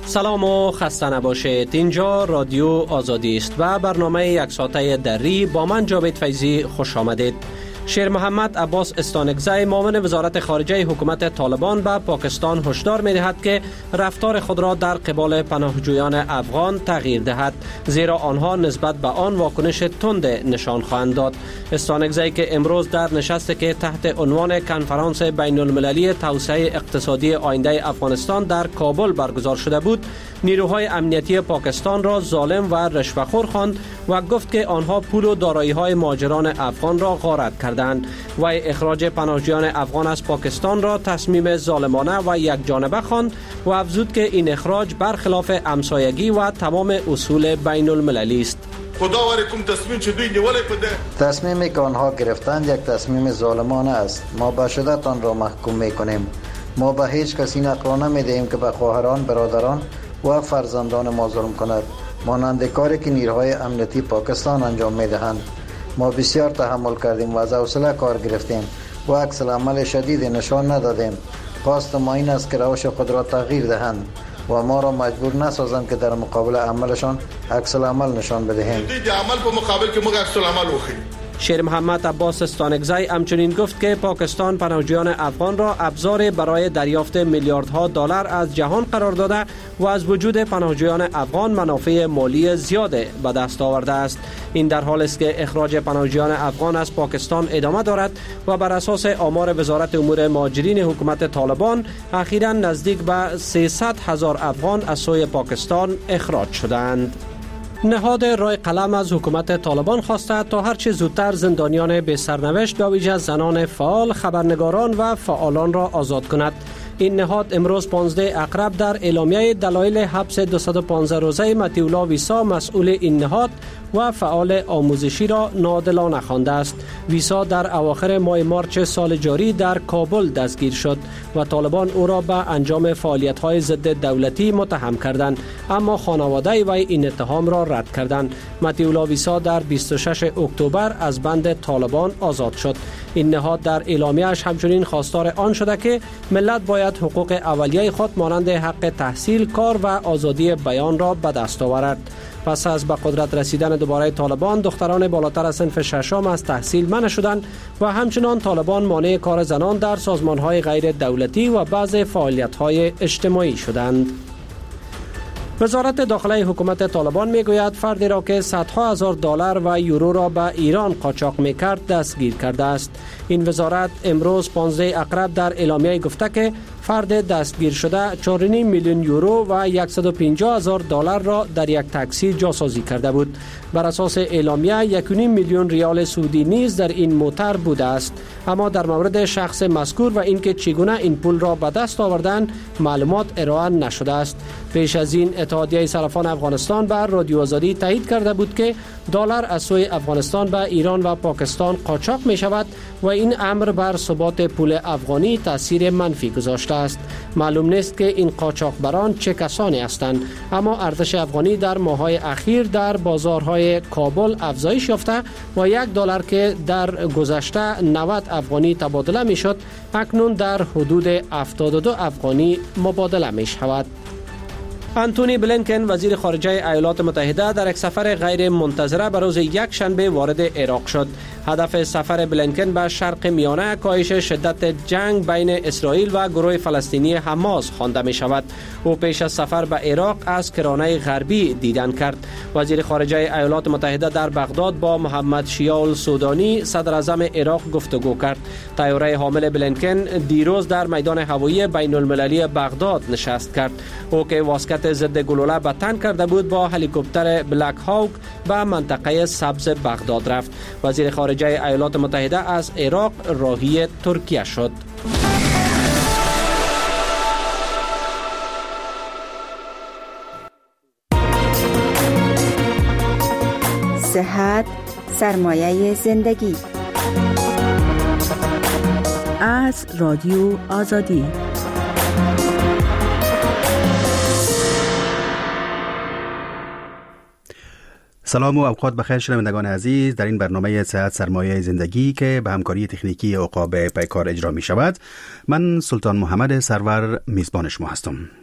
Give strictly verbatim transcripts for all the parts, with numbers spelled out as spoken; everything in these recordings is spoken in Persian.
سلام و خسته نباشید. اینجا رادیو آزادی است و برنامه یک ساعته دری با من جاوید فیضی خوش آمدید. شیر محمد عباس استانکزی معاون وزارت خارجه حکومت طالبان به پاکستان هشدار می‌دهد که رفتار خود را در قبال پناهجویان افغان تغییر دهد، زیرا آنها نسبت به آن واکنش تند نشان خواهند داد. استانکزی که امروز در نشستی که تحت عنوان کنفرانس بین المللی توسعه اقتصادی آینده افغانستان در کابل برگزار شده بود، نیروهای امنیتی پاکستان را ظالم و رشوه‌خور خواند و گفت که آنها پول و دارایی‌های مهاجران افغان را غارت کردند و اخراج پناهجویان افغان از پاکستان را تصمیم ظالمانه و یک جانبه خواند و افزود که این اخراج برخلاف همسایگی و تمام اصول بین المللی است. تصمیمی که آنها گرفتند یک تصمیم ظالمانه است. ما به شدت آن را محکوم می‌کنیم. ما به هیچ کسی نقل نمی‌دهیم که به خواهران، برادران و فرزندان ما ظلم کند، مانند کاری که نیروهای امنیتی پاکستان انجام می‌دهند. ما بسیار تحمل کردیم و از حوصله کار گرفتیم و عکس العمل شدید نشان ندادیم. خواست ما این است که روش خود را تغییر دهند و ما را مجبور نسازند که در مقابل عملشان عکس العمل نشان بدهیم. شیر محمد عباس استانکزی همچنین گفت که پاکستان پناهجویان افغان را ابزار برای دریافت میلیاردها دلار از جهان قرار داده و از وجود پناهجویان افغان منافع مالی زیاد به دست آورده است. این در حالی است که اخراج پناهجویان افغان از پاکستان ادامه دارد و بر اساس آمار وزارت امور مهاجرین حکومت طالبان اخیراً نزدیک به سیصد هزار افغان از سوی پاکستان اخراج شدند. نهاد رای قلم از حکومت طالبان خواسته تا هرچه زودتر زندانیان بی سرنوشت به ویژه زنان فعال، خبرنگاران و فعالان را آزاد کند. این نهاد امروز پانزده اقرب در اعلامیه دلایل حبس دویست و پانزده روزه مطیع الله ویسا مسئول این نهاد و فعال آموزشی را ناعادلانه خوانده است. ویسا در اواخر ماه مارچ سال جاری در کابل دستگیر شد و طالبان او را به انجام فعالیت‌های ضد دولتی متهم کردند، اما خانواده وی این اتهام را رد کردند. مطیع الله ویسا در بیست و شش اکتبر از بند طالبان آزاد شد. این نهاد در اعلامیه‌اش همچنین خواستار آن شده که ملت باید حقوق اولیه خود مانند حق تحصیل، کار و آزادی بیان را به دست آورد. پس از به قدرت رسیدن دوباره طالبان، دختران بالاتر از صنف ششم از تحصیل منع شدند و همچنان طالبان مانع کار زنان در سازمان‌های غیر دولتی و بعض فعالیت‌های اجتماعی شدند. وزارت داخله حکومت طالبان میگوید فردی را که صدها هزار دلار و یورو را به ایران قاچاق میکرد دستگیر کرده است. این وزارت امروز پانزده اقرب در اعلامیه گفته که فرد دستگیر شده چهار و نیم میلیون یورو و صد و پنجاه هزار دلار را در یک تاکسی جاسازی کرده بود. بر اساس اعلامیه یک و نیم میلیون ریال سعودی نیز در این موتر بوده است، اما در مورد شخص مذکور و اینکه چگونه این پول را به دست آوردند معلومات ارائه نشده است. پیش از این اتحادیه صرافان افغانستان بر رادیو آزادی تایید کرده بود که دلار از سوی افغانستان به ایران و پاکستان قاچاق می شود و این امر بر ثبات پول افغانی تاثیر منفی گذاشته است. معلوم نیست که این قاچاقبران چه کسانی هستند، اما ارزش افغانی در ماه‌های اخیر در بازارهای کابل افزایش یافته و یک دلار که در گذشته نود افغانی تبادله می شد اکنون در حدود هفتاد و دو افغانی مبادله می شود. انتونی بلینکن وزیر خارجه ایالات متحده در یک سفر غیر منتظره به روز یک شنبه وارد عراق شد. هدف سفر بلینکن به شرق میانه کاهش شدت جنگ بین اسرائیل و گروه فلسطینی حماس خوانده می شود. او پیش از سفر به عراق از کرانه غربی دیدن کرد. وزیر خارجه ایالات متحده در بغداد با محمد شیاء السودانی صدر اعظم عراق گفتگو کرد. طیاره حامل بلینکن دیروز در میدان هوایی بین المللی بغداد نشست کرد. او که واسکت ضد گلوله به تن کرده بود با هلیکوپتر بلک هاوک به منطقه سبز بغداد رفت. وزیر خارجه ایالات متحده از عراق راهی ترکیه شد. صحت سرمایه زندگی از رادیو آزادی. سلام و اوقات بخیر شنوندگان عزیز. در این برنامه صحت سرمایه زندگی که به همکاری تکنیکی عقاب پیکار اجرا می شود، من سلطان محمد سرور میزبان شما هستم.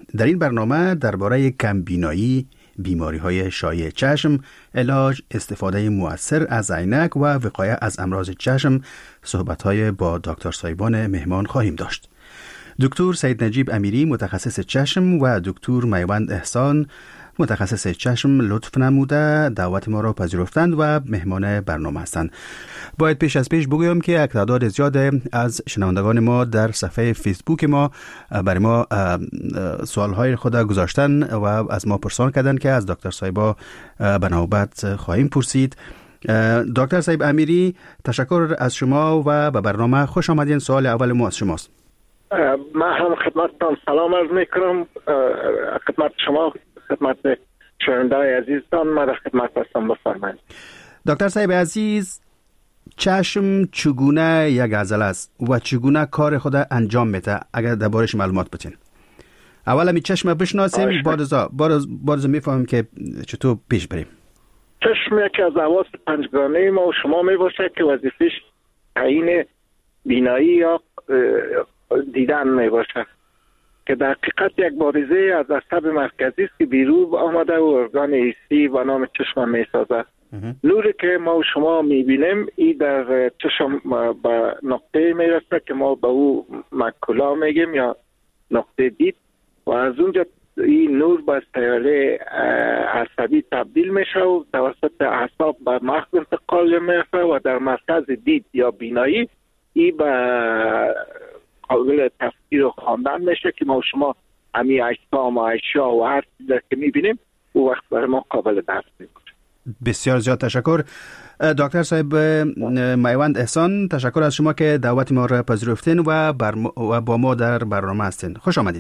در این برنامه درباره کمبینایی، بیماری های شایع چشم، علاج، استفاده مؤثر از عینک و وقایه از امراض چشم صحبت های با دکتر صایبان مهمان خواهیم داشت. دکتر سید نجیب امیری متخصص چشم و دکتر میوند احسان متخصص چشم لطف نموده دعوت ما را پذیرفتند و مهمان برنامه هستند. باید پیش از پیش بگویم که یک تعداد زیاد از شنوندگان ما در صفحه فیسبوک ما برای ما سوالهای خود گذاشتن و از ما پرسان کردن که از دکتر صایبا به نوبت خواهیم پرسید. دکتر صایب امیری، تشکر از شما و به برنامه خوش آمدین. سوال اول ما از شماست. من هم خدمتتان سلام عرض میکنم، خدمت شما، خدمت شنونده‌های عزیزتان. من در خدمت هستم، بفرمایید. دکتر صاحب عزیز، چشم چگونه یک عضله است و چگونه کار خود انجام میده؟ اگر دربارش معلومات بتین. اول می چشم بشناسیم، بعد از بعد از میفهمیم که چطور پیش بریم. چشم یکی از حواس پنجگانه ما و شما میباشه که وظیفش تعیین بینایی یا دیدن میباشه، که در حقیقت یک بارزه از عصب مرکزی است که بیرون آمده و ارگان حسی و نام چشم میسازه. نوری که ما و شما میبینیم این در چشم به نقطه میرسه که ما به او مکولا میگیم یا نقطه دید، و از اونجا این نور به سیاره عصبی تبدیل میشه و توسط اعصاب به مغز انتقال میشه و در مرکز دید یا بینایی این به قابل تفسیر و خواندن میشه که ما و شما همی اجسام و اشیا و هر چیزی که میبینیم او وقت برای ما قابل درک میشه. بسیار زیاد تشکر. دکتر صاحب میوند احسان، تشکر از شما که دعوت ما را پذیرفتین و, برم... و با ما در برنامه هستین. خوش آمدین.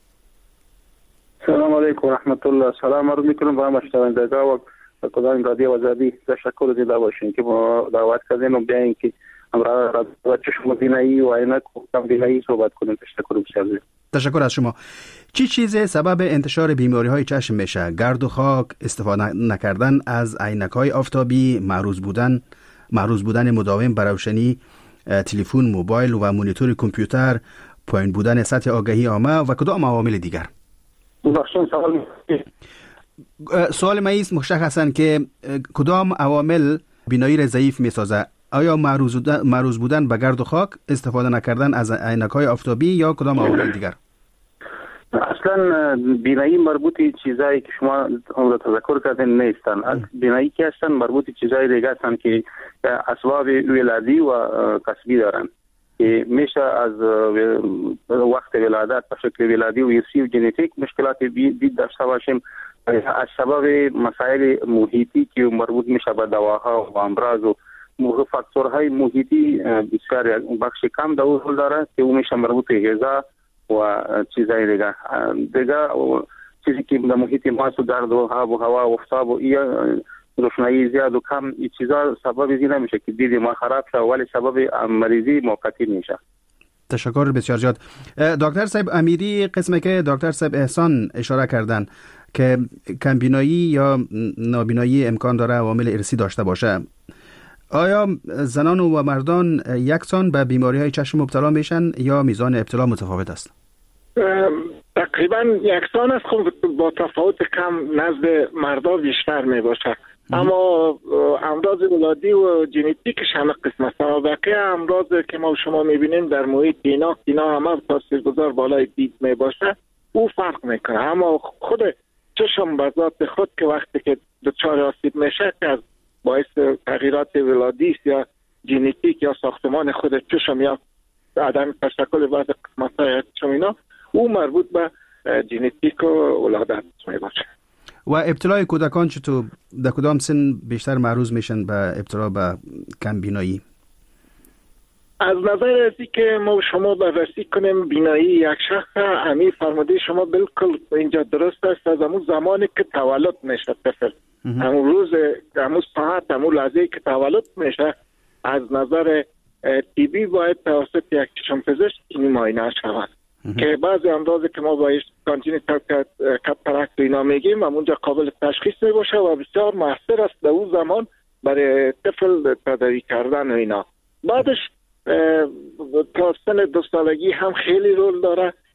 سلام علیکم و رحمت الله. سلام عرض میکنم با مشنوندگان و کدام رادیو آزادی. تشکر دیده باشین که ما دعوت کردین و بیاین که امروز را چشم بینایی و عینک و کم بینایی صحبت کنیم. تشکر بسیار زیاد. تشکر از شما. چی چیز سبب انتشار بیماری های چشم میشه؟ گرد و خاک، استفاده نکردن از عینک های آفتابی، معروض بودن معروض بودن مداوم بر روشنی تلفن، موبایل و مانیتور کامپیوتر، پایین بودن سطح آگاهی عامه و کدام عوامل دیگر؟ سوال سوال ما است مشخصاً که کدام عوامل بینایی را ضعیف میسازه؟ آیا معروض بودن به گرد و خاک، استفاده نکردن از عینک های آفتابی یا کدام عوامل دیگر؟ اصلا بینایی مربوطی چیزایی که شما هم را تذکر کردین نیستن. بینایی که هستن مربوطی چیزایی دیگه هستن که اسباب ولادی و کسبی دارن که میشه از وقت ولادت به شکل ولادی و ارثی و ژنتیک مشکلات دید داشته باشیم، از سبب مسائل محیطی که مربوط میشه به دواها و امراض و فاکتورهای محیطی بسیار بخش کم دور داره که او میشه مربوط به غذا و چیزای دیگه دیگه چیزی که در محیط ما و گرد و آب و هوا و آفتاب و روشنایی زیاد و کم این چیزا سبب این نمیشه که دید ما خراب شه، ولی سبب مریضی موقتی میشه. تشکر بسیار زیاد. دکتر صاحب امیری، قسمی که دکتر صاحب احسان اشاره کردن که کمبینایی یا نابینایی امکان داره عوامل ارثی داشته باشه، آیا زنان و مردان یکسان به بیماری های چشم مبتلا میشن یا میزان ابتلا متفاوت است؟ تقریبا یکسان است، خب با تفاوت کم نزد مردا بیشتر می باشه. اما امراض ولادی و ژنتیکش همه قسم است. اما بقیه امراض که ما شما میبینیم در محیط اینا اینا همه تاثیرگذار بالای دید می باشه، او فرق میکنه. اما خود چشم به ذات خود که وقتی که دچار آسیب میشه که از باعث تغییرات ولادی یا ژنتیک یا ساختمان خود چشم یا عدم تشکل بعض قسمت‌های چشم اینا، او مربوط به ژنتیک و ولادت می باشه. و ابتلای کودکان چطور؟ در کدام سن بیشتر معروض میشن به ابتلا به کم بینایی؟ از نظر ازی که ما شما بررسی کنیم بینایی یک شخص، همین فرموده شما بالکل اینجا درست است. از همون زمانی که تولد میشه طفل، همون روز، همون ساعت، همون لحظه که تولد میشه، از نظر طبی باید توسط یک چشم پزشک این معاینه شود که بعضی امراضی که ما باید کانجنیتال کاتاراکت اینا میگیم همونجا قابل تشخیص میباشه و بسیار موثر است در اون زمان برای طفل تداوی کردن و اینا. بعدش تا سن دو سالگی هم خیلی رول داره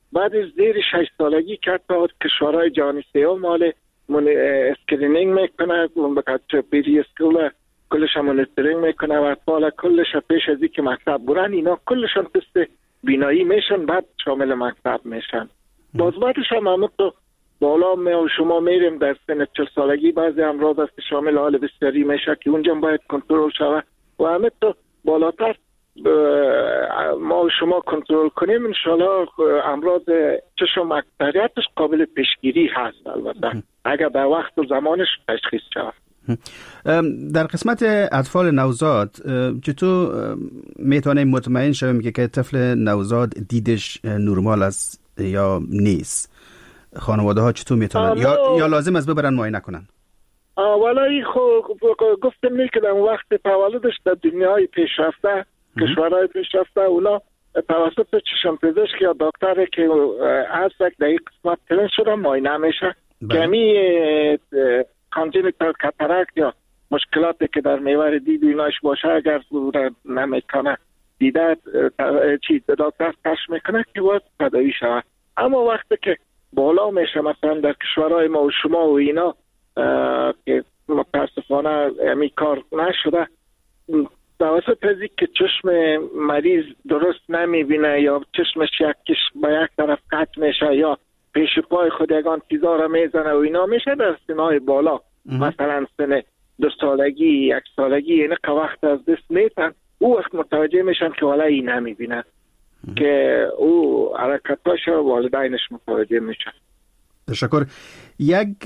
بعد از زیر شش سالگی که حتی کشورهای جهانی سیاه مال اسکرینینگ میکنه بقدر پیری اسکول کلش هم مونیتورینگ میکنه و اطفال کلش پیش از اینکه مکتب برن اینا کلشان تست بینایی میشن بعد شامل مکتب میشن. باز بعدش هم همه تو بالا می و شما میریم در سن چهل سالگی بعضی امراض است که شامل حال بسیاری میشه که اونجا باید کنترل شود و همه تو بالاتر ما و شما کنترل کنیم انشالله امراض چشم اکثریتش قابل پیشگیری هست البته اگر به وقت و زمانش تشخیص شود. در قسمت اطفال نوزاد چطور میتونیم مطمئن شویم که طفل نوزاد دیدش نرمال است یا نیست؟ خانواده ها چطور میتونن یا یا لازم است ببرن معاینه کنن؟ اولی خب گفتم نه که در وقت تولدش در دنیای پیشرفته کشورهای پیشرفته اونا توسط چشم پزشک یا دکتر که هست در این قسمت ترین شده معاینه میشه که همی کانجنیتال کاتاراکت یا مشکلاتی که در محور دید ایناش باشه اگر نمیکنه دیده چی دکتر کشف میکنه که باید تداوی شود. اما وقتی که بالا میشه مثلا در کشورهای ما و شما و اینا که متاسفانه همی کار نشده توسط از که چشم مریض درست نمیبینه یا چشمش یکیش به یک طرف قطع میشه یا پیش پای خود یگان چیزا را میزنه و اینا میشه در سنهای بالا مثلا سن دو سالگی یک سالگی یعنی که وقت از دست میتن او وقت متوجه میشن که والا این نمیبینه که او حرکتاش والدینش متوجه میشن. تشکر. یک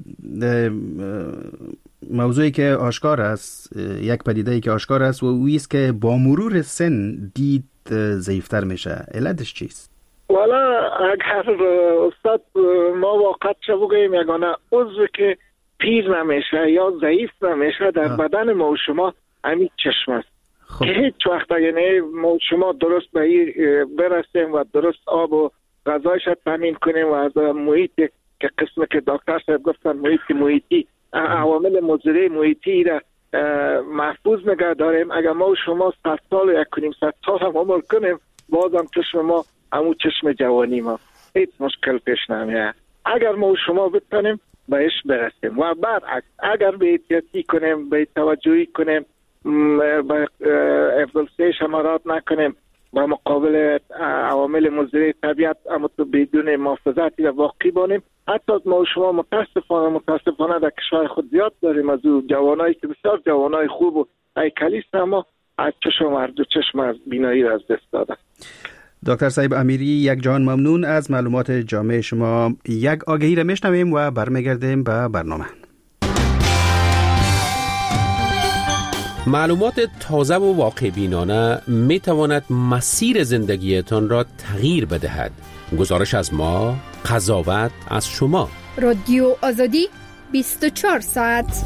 موضوعی که آشکار است یک پدیده‌ای که آشکار است و اویست که با مرور سن دید ضعیفتر میشه. علتش چیست؟ والا اگر استاد ما واقعا چه بگوییم یگانه عضو که پیر نمیشه یا ضعیف نمیشه در آه. بدن ما و شما همین چشم است خب. که هیچ وقت یعنی ما و شما درست به این برسیم و درست آب و غذایش تامین کنیم و از محیط که قسم که دکتر صاحب گفتن محیط محیطی عوامل مضر محیطی را محفوظ نگه داریم اگر ما و شما صد سال و یک کنیم صد سال هم عمر کنیم بازم چشم ما همون چشم جوانی ما هیچ مشکل پیش نمیاد. اگر ما و شما بتونیم بهش برسیم و برعکس اگر به احتیاطی کنیم به توجهی کنیم به افضل شمارات نکنیم با مقابل عوامل مضر طبیعت اما تو بدون محافظتی و واقعی بانیم حتی ما و شما متاسفانه متاسفانه در کشور خود زیاد داریم از او جوانایی که بسیار جوانای خوب و هیکلی است اما از چشم هر چشم از بینایی را از دست دادن. دکتر صاحب امیری یک جان ممنون از معلومات جامع شما. یک آگهی را میشنویم و برمیگردیم به برنامه. معلومات تازه و واقع بینانه می تواند مسیر زندگیتان را تغییر بدهد. گزارش از ما، قضاوت از شما. رادیو آزادی بیست و چهار ساعت.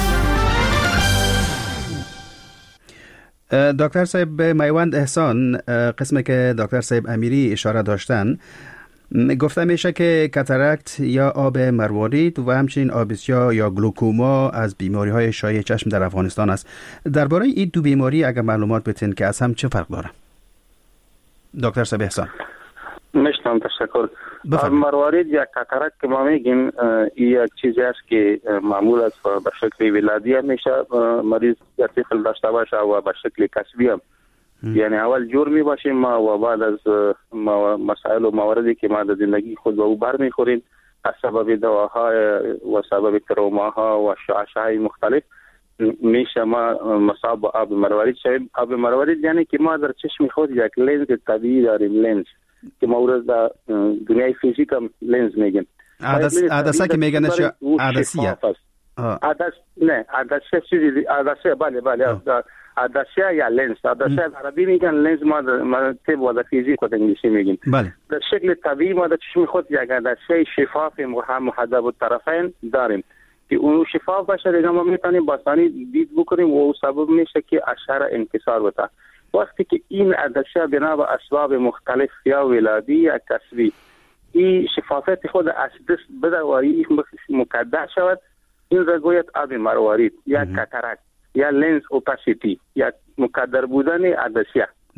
دکتر صاحب میوند احسان، قسمی که دکتر صاحب امیری اشاره داشتن گفته میشه که کاتاراکت یا آب مروارید و همچنین آبسیا یا گلوکوما از بیماری های شایع چشم در افغانستان است. درباره این دو بیماری اگر معلومات بتین که از هم چه فرق داره؟ دکتر صاحب احسان. مشتم تشکر. مروارید یا کاتاراکت که ما میگیم این یک چیزی است که معمول است به شکل ولادی میشه مریض یا طفل داشته باشه و به شکل کسبی هم یعنی اول جور می باشیم ما و بعد از مسائل و مواردی که ما در زندگی خود به او بر میخوریم از سبب دواهای و سبب تروماها و شعشهای مختلف میشه ما مصاب با آب مروارید شویم. آب مروارید یعنی که ما در چشم خود یک لنز طبیعی داریم، لنز که ما او در دنیای فیزیک هم لنز میگیم. عدسه که میگنش عدسیه؟ عدس نه عدسه چیزی عدسه بله بله عدسه یا لنز. عدسه عربی میگن، لنز ما در طب و در فیزیک و انگلیسی میگیم. بله. در شکل طبیعی ما در چشم خود یک عدسه شفاف محدب الطرفین داریم که اون شفاف باشه دیگه ما میتونیم با آسانی دید بکنیم و سبب میشه که اشعه انکسار بده. وقتی که این عدسه بنا به اسباب مختلف یا ولادی یا کسبی این شفافیت خود از دست بده و این مکدر شود، این را گوید آب مروارید یا کاتاراکت یا لنز اوپاسیتی یا مکدر بودن عدسیه. بله.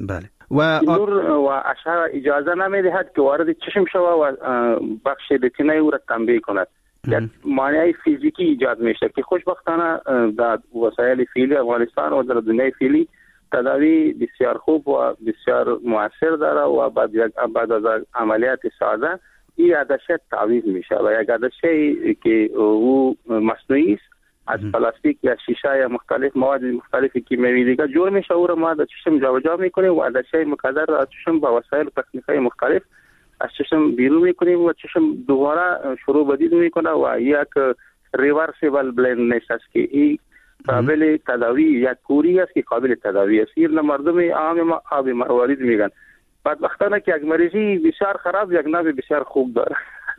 و نور و اشعه اجازه نمیدهد که وارد چشم شود و بخش رتینه او را تنبیه کند. یک مانع فیزیکی ایجاد میشه که خوشبختانه در وسایل فعلی افغانستان و در دنیای فعلی تداوی بسیار خوب و بسیار مؤثر داره و بعد بعد از عملیات ساده این عدشه تعویض میشه و یک عدشه که او مصنوعی است از پلاستیک یا شیشه یا مختلف مواد مختلفی که کیمیایی دیگه جور میشه او را ما در چشم جابجا میکنیم و عدشه مقدر را از چشم با وسایل تکنیکی مختلف از چشم بیرون میکنیم و چشم دوباره شروع بدید میکنه و یک ریورسیبل بلایندنس است که این قابل تداوی یک کوری است که قابل تداوی است. این مردم عام ما آب مروارید میگن. بعد وقتانه که یک مریضی بسیار خراب یک ناب بسیار خوب داره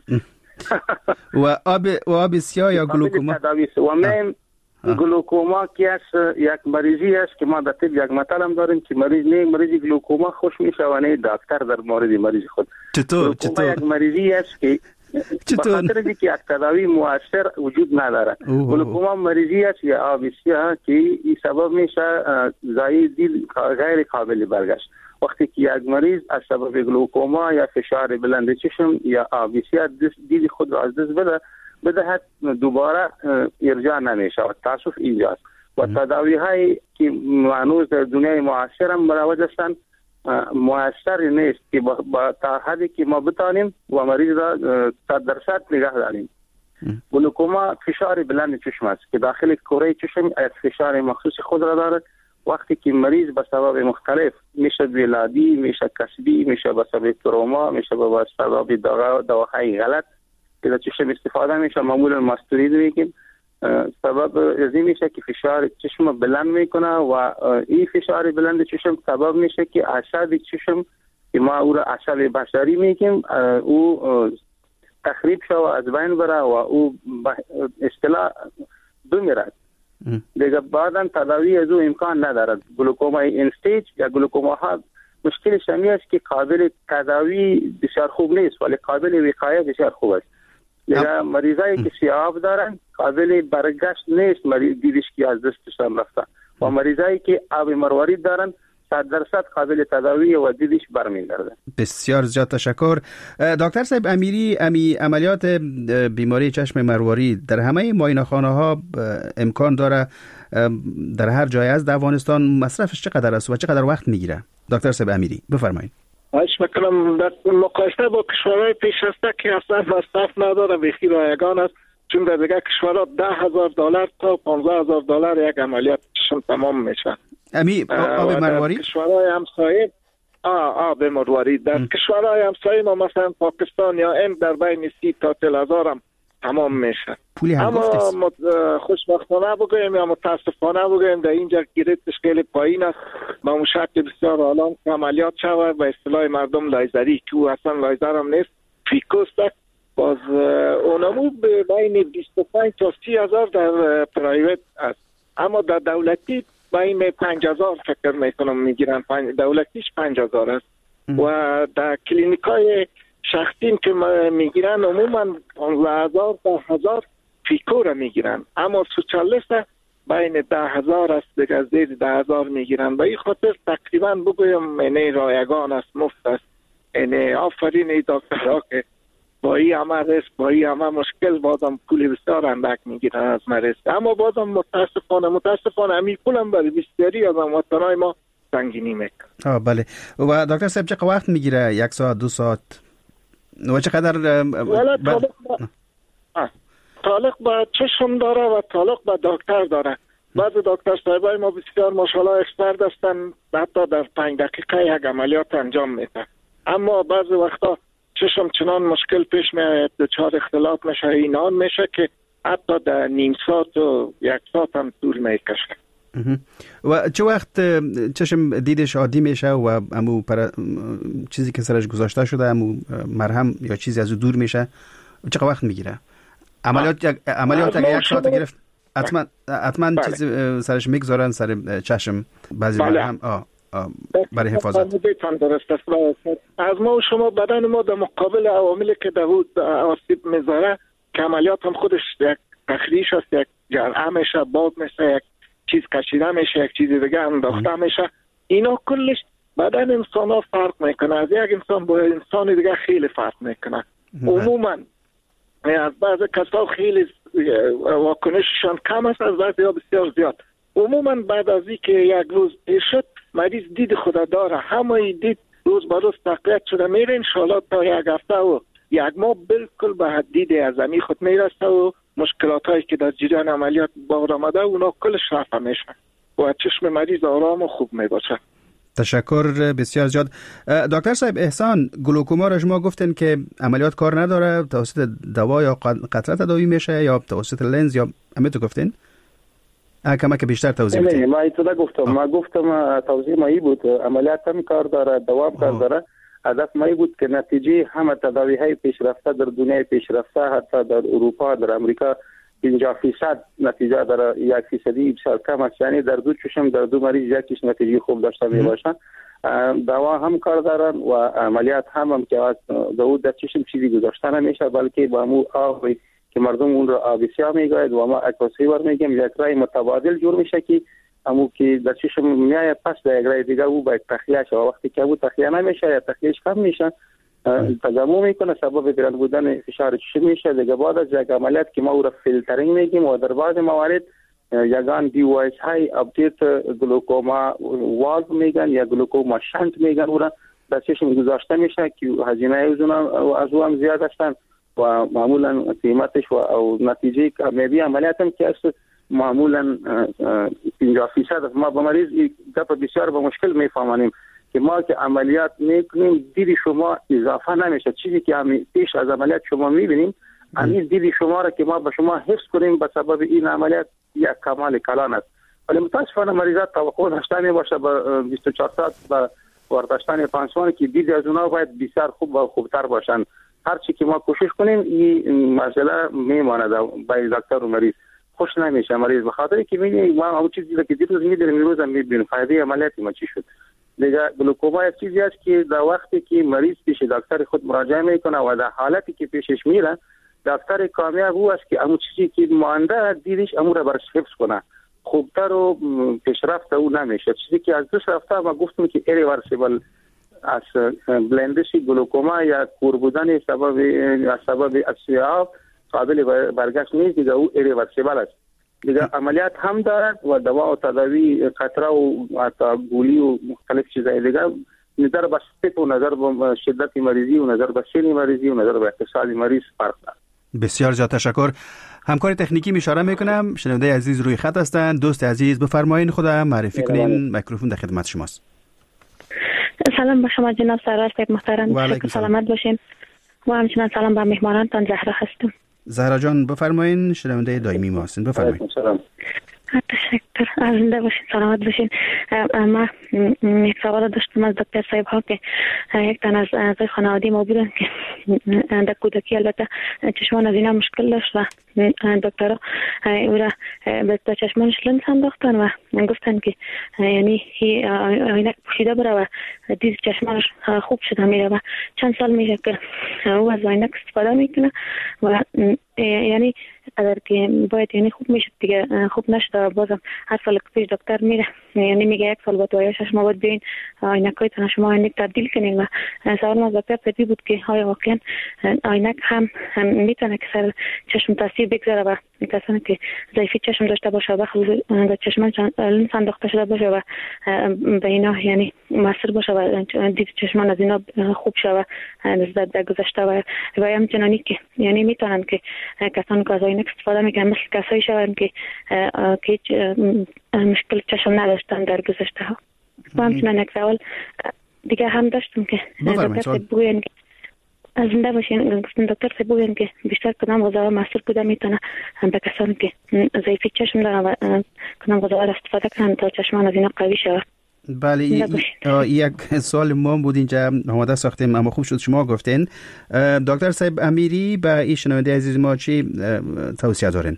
و آب و آب سیاه یا گلوکوما و من گلوکوما که است یک مریضی است که ما در طب یک مطلب هم داریم که مریض نه مریض گلوکوما خوش میشه و نه دکتر در مورد مریض خود. چطور چطور یک مریضی است که چطور بخاطر اینکه یک تداوی مؤثر وجود نداره. گلوکوما مریضی است یا آب سیاه که این سبب میشه زایید دید غیر قابل برگشت. وقتی که یک مریض از سبب گلوکوما یا فشار بلند چشم یا آب سیاه دید خود را از دست بده بدهد دوباره ارجاع نمیشه و تاسف اینجاست و تداوی هایی که معنوز در دنیای معاصر هم مروج هستند مؤثر نیست که با تا حدی که ما بتانیم و مریض را صد درصد نگه داریم. گلوکوما فشار بلند چشم است که داخل کره چشم یک فشار مخصوص خود را دارد. وقتی که مریض به سبب مختلف میشه ولادی میشه کسبی میشه به سبب تروما میشه به سبب دواهای غلط که در چشم استفاده میشه معمولا ماستورید میگیم سبب از این میشه که فشار چشم بلند میکنه و این فشار بلند چشم سبب میشه که اعصاب چشم که ما او را اعصاب بصری میگیم او تخریب شو از بین بره و او اصطلاح بمیرد دیگه. بعدا تداوی از او امکان ندارد. گلوکوما این استیج یا گلوکوما ها مشکلش همی است که قابل تداوی بسیار خوب نیست ولی قابل وقایه بسیار خوب است. دیگه مریضایی که سیاه دارن قابل برگشت نیست مریض دیدش که از دستشان رفته و مریضایی که آب مروارید دارن صد درصد قابل تداوی و دیدش برمیگرده. بسیار زیاد تشکر. دکتر صاحب امیری، امی عملیات بیماری چشم مروارید در همه معاینه‌خانه ها امکان داره در هر جای از افغانستان مصرفش چقدر است و چقدر وقت میگیره؟ دکتر صاحب امیری بفرمایید. خواهش میکنم. در مقایسه با کشورهای پیشرفته که اصلا مصرف نداره بخی رایگان است، چون در دیگه کشورها ده هزار دلار تا پانزده هزار دلار یک عملیات چشم تمام میشه. امی آب مروارید کشورهای همسایه آه آب مروارید در کشورهای همسایه ما مثلا پاکستان یا هند در بین سی تا چهل هزار هم تمام میشه. پولی هم اما مت... خوشبختانه بگویم یا متاسفانه بگویم در اینجا گیرتش خیلی پایین است. با مشکل بسیار الان عملیات شود به اصطلاح مردم لایزری که او اصلا لایزر هم نیست فیکوست باز اونمو به بین بیست و پنج تا سی هزار در پرایوت است، اما در دولتی بین پنج هزار فکر میکنم میگیرن. دولتیش پنج هزار است و در کلینیکای شخصی که میگیرن عموما پانزده هزار تا هزار فیکو را میگیرن، اما سوچالیست بین ده هزار است دیگه زیر ده هزار میگیرن. به این خاطر تقریبا بگویم اینه رایگان است، مفت است. اینه آفرین ای دکترها که با این همه رست با این همه مشکل بازم پولی بسیار اندک میگیرن از مریض، اما بازم متاسفانه متاسفانه همین پولم برای بسیاری از هموطنهای ما سنگینی میکنه. آه بله. و دکتر صاحب چقدر وقت میگیره؟ یک ساعت دو ساعت و چقدر ب... تعلق به چشم داره و تعلق به دکتر داره. بعض دکتر صاحبای ما بسیار ماشاءالله اکسپرت هستن، حتی در پنج دقیقه یک عملیات انجام میده، اما بعض وقتا چشم چنان مشکل پیش میاد دچار اختلاط میشه اینان میشه که حتی در نیم ساعت و یک ساعت هم طول میکشه. و چه وقت چشم دیدش عادی میشه و امو پر... چیزی که سرش گذاشته شده امو مرهم یا چیزی از او دور میشه چقدر وقت میگیره؟ عملیات یک عملیات اگه یک ساعت گرفت حتما حتما چیز سرش میگذارن سر چشم بعضی مرهم آ برای حفاظت. از ما و شما بدن ما در مقابل عواملی که داود آسیب میذاره که عملیات هم خودش یک تخریش است، یک جرعه میشه، باز میشه، یک چیز کشیده میشه، یک چیز دیگه انداخته میشه، اینا کلش بدن انسان ها فرق میکنه، از یک انسان با انسان دیگه خیلی فرق میکنه. عموما از بعض کسا خیلی واکنششان کم است، از بعضی ها بسیار زیاد. عموما بعد از اینکه یک روز پیر شد مریض دید خود داره، همه دید روز به روز تقویت شده میره، انشاءالله تا یک هفته و یک ماه بالکل به حدید ازمی خود میرسه و مشکلات هایی که در جریان عملیات بار آمده اونا کلش رفع میشه و چشم مریض آرام و خوب میباشه. تشکر بسیار زیاد. دکتر صاحب احسان، گلوکوما را شما گفتین که عملیات کار نداره، توسط دوا یا قطره تداوی میشه یا توسط لنز یا همه تو گفتین؟ کما که بیشتر توضیح بدید. نه ما ایتودا گفتم آه. ما گفتم توضیح ما ای بود عملیات هم کار داره، دوا کار داره. هدف ما ای بود که نتیجه همه تداوی های پیشرفته در دنیای پیشرفته حتی در اروپا در امریکا پنجاه درصد نتیجه داره، یک فیصدی بسیار کم است، یعنی در دو چشم در دو مریض یکیش نتیجه خوب داشته می باشن. دوا هم کار دارن و عملیات هم هم که از دو در چشم چیزی گذاشته نمیشه، بلکه با مو آبی که مردم اون را آبی سیاه میگوید و ما اکواسی ور میگیم، یک رای متبادل جور میشه که امو که در چشم میاد پس در یک رای دیگه او باید تخلیه شه، وقتی که او تخلیه نمیشه یا تخلیهش کم میشه تجمع میکنه، سبب گران بودن فشار چشم میشه. دیگه بعد از یک عملیات که ما او را فیلترینگ میگیم و در بعض موارد یگان دیوایس های اپدیت گلوکوما والو میگن یا گلوکوما شنت میگن، او را در چشم گذاشته میشه که هزینه از او هم زیاد هستند و معمولا قیمتش و او نتیجه کامیابی عملیات هم که است معمولا پنجاه درصد. ما با مریض گپ بسیار با مشکل میفهمانیم که ما که عملیات میکنیم دید شما اضافه نمیشه، چیزی که هم پیش از عملیات شما میبینیم همین دید شما را که ما به شما حفظ کنیم به سبب این عملیات یک کمال کلان است. ولی متاسفانه مریضات توقع داشتن باشه با بیست و چهار ساعت با ورداشتن پانسمان که دید از اونها باید بسیار خوب و خوبتر باشن. هر چی که ما کوشش کنیم این مسئله میماند برای دکتر و مریض، خوش نمیشه مریض به خاطر که میگه ما اون چیزی که دیروز میدونیم امروز هم میبینیم فایده عملیات ما چی شد. دیگه گلوکوما یک چیزی است که در وقتی که مریض پیش دکتر خود مراجعه میکنه و در حالتی که پیشش میره دکتر کامیاب او است که اون چیزی که مانده دیدش امور را برش حفظ کنه، خوبتر و پیشرفت او نمیشه. چیزی که از دو رفته ما گفتم که ایریورسیبل از بلندش گلوکوما یا کور بودن سبب از سبب اصیاب قابل برگشت نیست، دیگه او ایریورسیبل است. دیگه عملیات هم دارد و دوا و تداوی قطره و حتی گولی و مختلف چیزای دیگه نظر به سطح و نظر به شدت مریضی و نظر به سن مریضی و نظر به اتصال مریض فرق دارد. بسیار زیاد تشکر. همکار تکنیکی اشاره میکنم. شنونده عزیز روی خط هستند. دوست عزیز بفرمایید خودم معرفی کنین. میکروفون در خدمت شماست. سلام به شما جناب سرور صاحب محترم، سلامت باشین و همچنین سلام به مهمانانتان. زهرا هستم. زهرا جان بفرمایین، شنونده دائمی ما هستین، بفرمایید. سلام. تشکر. زنده باشین، سلامت باشین. ما یک سوال داشتم از دکتر صاحب ها که یک تن از اعضای خانواده ما بودن که در کودکی البته چشمان از اینا مشکل داشت و دکترها او را به چشمانش لنز انداختن و گفتن که یعنی عینک پوشیده بره و دید چشمانش خوب شده میره و چند سال میشه که او از عینک استفاده میکنه و یعنی اگر که باید یعنی خوب میشه دیگه خوب نشده، بازم هر سال که پیش دکتر میره یعنی میگه یک سال بعد آیا شما باید بیاین عینکایتون شما عینک تبدیل کنین و سوال از دکتر پدی بود که آیا واقعا عینک هم, هم میتونه که سر چشم تاثیر بگذاره و کسانی که ضعیفی چشم داشته باشه و خصوصا در چشمان لنز انداخته شده باشه و به اینا یعنی مؤثر باشه و دید چشمان از اینا خوب شه و نسبت به گذشته و و همچنانی که یعنی میتونن که کسانی که از عینک استفاده میکنن مثل کسایی شوند که که مشکل چشم نداشتن در گذشته ها. و همچنان یک سوال دیگه هم داشتم که دکتر بگوین که زنده باشین، گفتن دکتر سی بگوین که بیشتر کدام غذاها مؤثر بوده میتونه به کسانی که ضعیفی چشم دارن و کدام غذاها را استفاده کنن تا چشمان از اینا قوی شود. بله یک سوال ما بود اینجا آماده ساختیم اما خوب شد شما گفتین. دکتر صاحب امیری به این شنونده عزیز ما چی توصیه دارین؟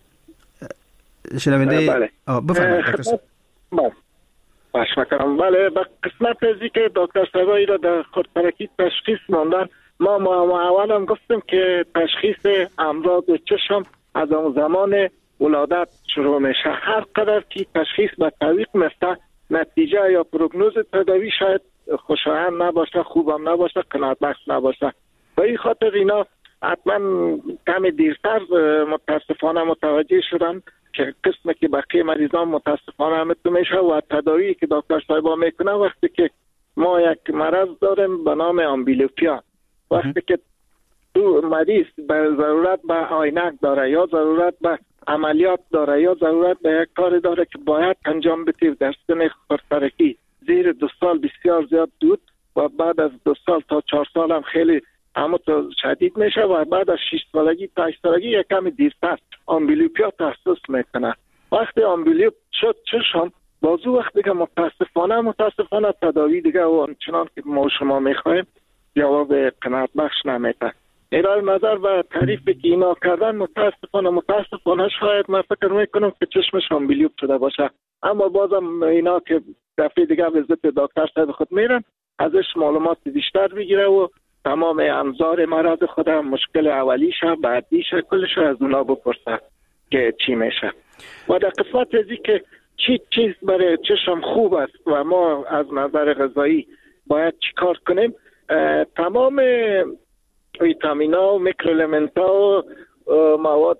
شنونده بله بفرمایید دکتر صاحب. بله باشم. بله به قسمت ازی که دکتر صاحب را در خودپرکی تشخیص ماندن ما ما اول هم گفتیم که تشخیص امراض چشم از اون زمان ولادت شروع میشه. هر قدر که تشخیص به تعویق میفته نتیجه یا پروگنوز تداوی شاید خوشایند نباشه، خوبم نباشه، قناعت بخش نباشه. به این خاطر اینا حتما کمی دیرتر متاسفانه متوجه شدن که قسمی که بقیه مریضان متاسفانه همت میشه و تداوی که دکتر صاحبا میکنه وقتی که ما یک مرض داریم به نام آمبلیوپیا، وقتی که تو مریض به ضرورت به عینک داره یا ضرورت به عملیات داره یا ضرورت به یک کار داره که باید انجام بده در سن خردسالگی زیر دو سال بسیار زیاد دود و بعد از دو سال تا چهار سال هم خیلی اما تو شدید میشه و بعد از شش سالگی تا هشت سالگی یک کمی دیرتر آمبلیوپیا تحسس میکنه. وقتی آمبلیوپ شد چشم بازو وقتی که متاسفانه متاسفانه تداوی دیگه و چنان که ما شما میخوایم جواب قناعت بخش نمیده. ارائه نظر و تعریفی که اینا کردن متاسفانه متاسفانه شاید من فکر میکنم که چشمش آمبلیوپ شده باشه، اما بازم اینا که دفعه دیگه به ضد دکتر صاحب خود میرن ازش معلومات بیشتر بگیره و تمام انظار مرض خودم مشکل اولیشه بعدیشه کلش از اونا بپرسه که چی میشه و در قسمت ازی که چی چیز برای چشم خوب است و ما از نظر غذایی باید چی کار کنیم. تمام ویتامینا و میکروالمنتا و مواد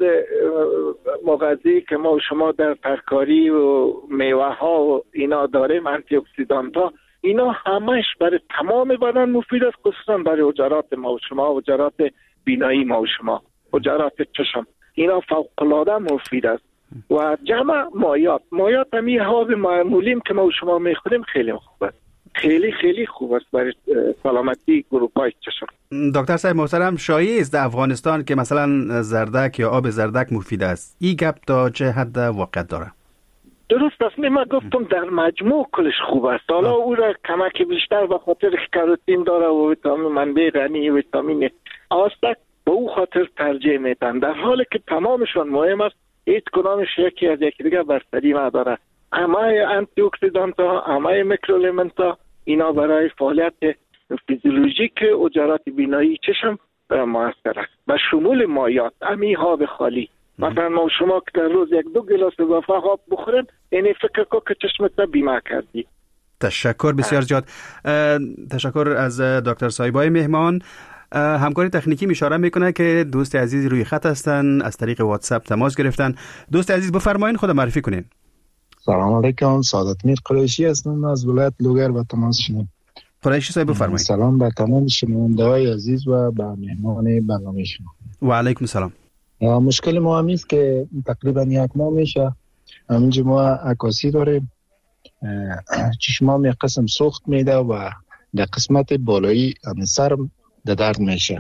مغذی که ما و شما در ترکاری و میوه ها و اینا داریم، آنتی اکسیدانت ها، اینا همش برای تمام بدن مفید است، خصوصا برای حجرات ما و شما، حجرات بینایی ما و شما، حجرات چشم، اینا فوق العاده مفید است. و جمع مایات مایات همی حاب معمولیم که ما و شما میخوریم خیلی خوب است، خیلی خیلی خوب است برای سلامتی گروپای چشم. دکتر صاحب محترم، شایع است در افغانستان که مثلا زردک یا آب زردک مفید است، این گپ تا چه حد واقعیت داره؟ درست است، من گفتم در مجموع کلش خوب است. حالا او را کمک بیشتر به خاطر کاروتین داره و ویتامین منبع غنی ویتامین آ است، به او خاطر ترجیح میدن، در حالی که تمامشون مهم است، هیچ کدامش یکی از یکی دیگه برتری نداره. همه آنتی اکسیدانت ها، همه میکروالمنت ها، اینا برای فعالیت فیزیولوژیک حجرات بینایی چشم موثر است. به شمول مایات امی آب خالی، مثلا ما شما که در روز یک دو گلاس اضافه آب بخورید، یعنی فکر کن که چشمت بیمه کردی. تشکر بسیار زیاد. تشکر از دکتر صاحبای مهمان. همکاری تکنیکی اشاره میکنه که دوست عزیز روی خط هستن، از طریق واتساپ تماس گرفتن. دوست عزیز بفرمایید، خود معرفی کنین. سلام علیکم، سعادت میر قریشی هستم از ولایت لوگر و تماس شما. قریشی صاحب بفرمایید. سلام به تمام شنونده‌های عزیز و به مهمان برنامه شما. و علیکم السلام. مشکل ما هم است که تقریبا یک ماه میشه همینجا ما عکاسی داریم، چشمام یک قسم سوخت میده و در قسمت بالایی همین سرم در درد میشه.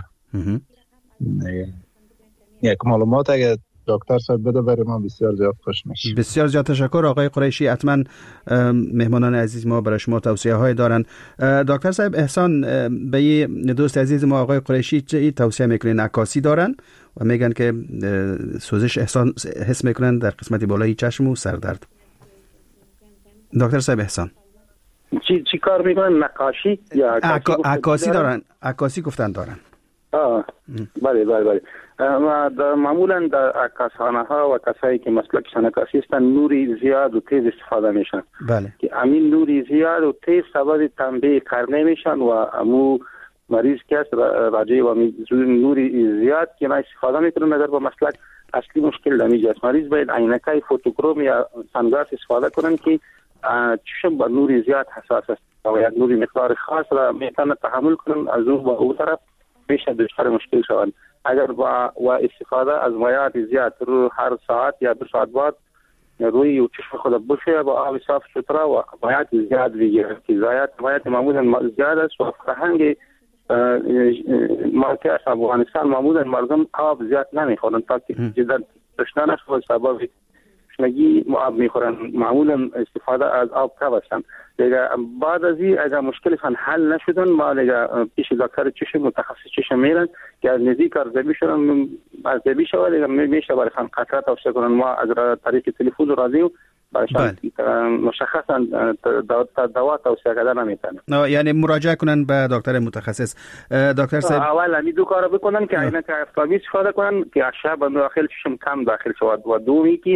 یک معلومات اگر دکتر صاحب بده برای ما بسیار زیاد خوش میشه. بسیار زیاد تشکر آقای قریشی. حتما مهمانان عزیز ما برای شما توصیه های دارن. دکتر صاحب احسان، به دوست عزیز ما آقای قریشی چه توصیه میکنین؟ عکاسی دارن و میگن که سوزش احسان حس میکنن در قسمت بالای چشم و سردرد. دکتر صاحب احسان چی چی کار میکنن؟ نقاشی یا عکاسی دارن؟ عکاسی گفتن دارن. آه بله بله بله. معمولا در عکاسخانه ها و کسایی که مسلکشان عکاسی هستند نوری زیاد و تیز استفاده میشن. بله. که همین نوری زیاد و تیز سبب تنبیه قرنه میشن و امو مریض که است راجع و نوری زیاد که ما استفاده میکنن نظر به مسلک اصلی مشکل دمیج است. مریض باید عینکای فوتوکروم یا سنگلاس استفاده کنن که چشم با نوری زیاد حساس است و یک نوری مقدار خاص را میتونه تحمل کنن، از اون و او طرف میشه دچار مشکل شوند. اگر با و استفاده از مایات زیاد رو هر ساعت یا دو ساعت بعد روی چشم خود بشه با آب صاف سوترا و مایات زیاد بگیره که زیاد مایات معمولا زیاد است و فرهنگ مالکه از افغانستان معمولا مردم آب زیاد نمیخورن تا که جدا تشنه نشه و سبب تشنگی آب میخورن، معمولا استفاده از آب کم هستن. دیگه بعد از این اگر مشکلشان حل نشدن ما دیگه پیش دکتر چشم متخصص چشم میرن که از نزدیک ارزیابی شدن ارزیابی شود دیگه میشه برایشان قطره توصیه کنن. ما از طریق تلفن و رادیو برایشان مشخصا دوا توصیه کردن نمیتونن، یعنی مراجعه کنن به دکتر متخصص. دکتر صاحب اول همین دو کارو بکنن که عینک آفتابی استفاده کنن که اشعه به داخل چشم کم داخل شود و دومی که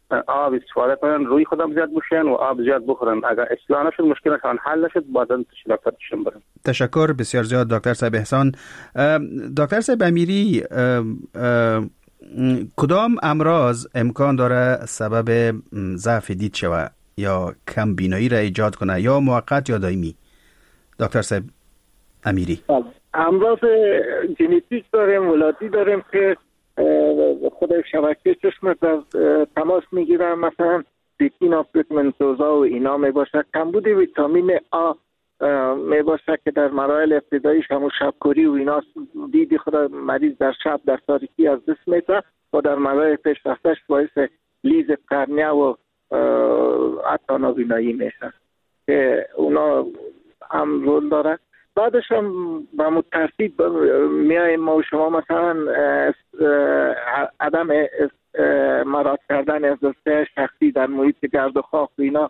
آب استفاده کنن، روی خودم زیاد بشین و آب زیاد بخورن. اگر اصلاح نشد مشکلشان حل نشد بعداً دکتر تشم برن. تشکر بسیار زیاد دکتر صاحب احسان. دکتر صاحب امیری، کدام امراض امکان داره سبب ضعف دید شود یا کم بینایی را ایجاد کنه، یا موقت یا دائمی؟ دکتر صاحب امیری. امراض ژنتیک داریم، ولادی داریم که خود شبکه چشم در تماس میگیرن، مثلا ریتینا پیگمنتوزا و اینا می باشه. کمبود ویتامین آ می باشه که در مراحل ابتداییش همون شبکوری و اینا دیدی خود مریض در شب در تاریکی از دست میده و در مراحل پیشرفتش باعث لیز قرنیه و حتی نابینایی میشه که اونا هم رول داره. بعدش هم با مترتیب میایم ما و شما مثلا عدم مراد کردن از دسته شخصی در محیط گرد و خاک و اینا.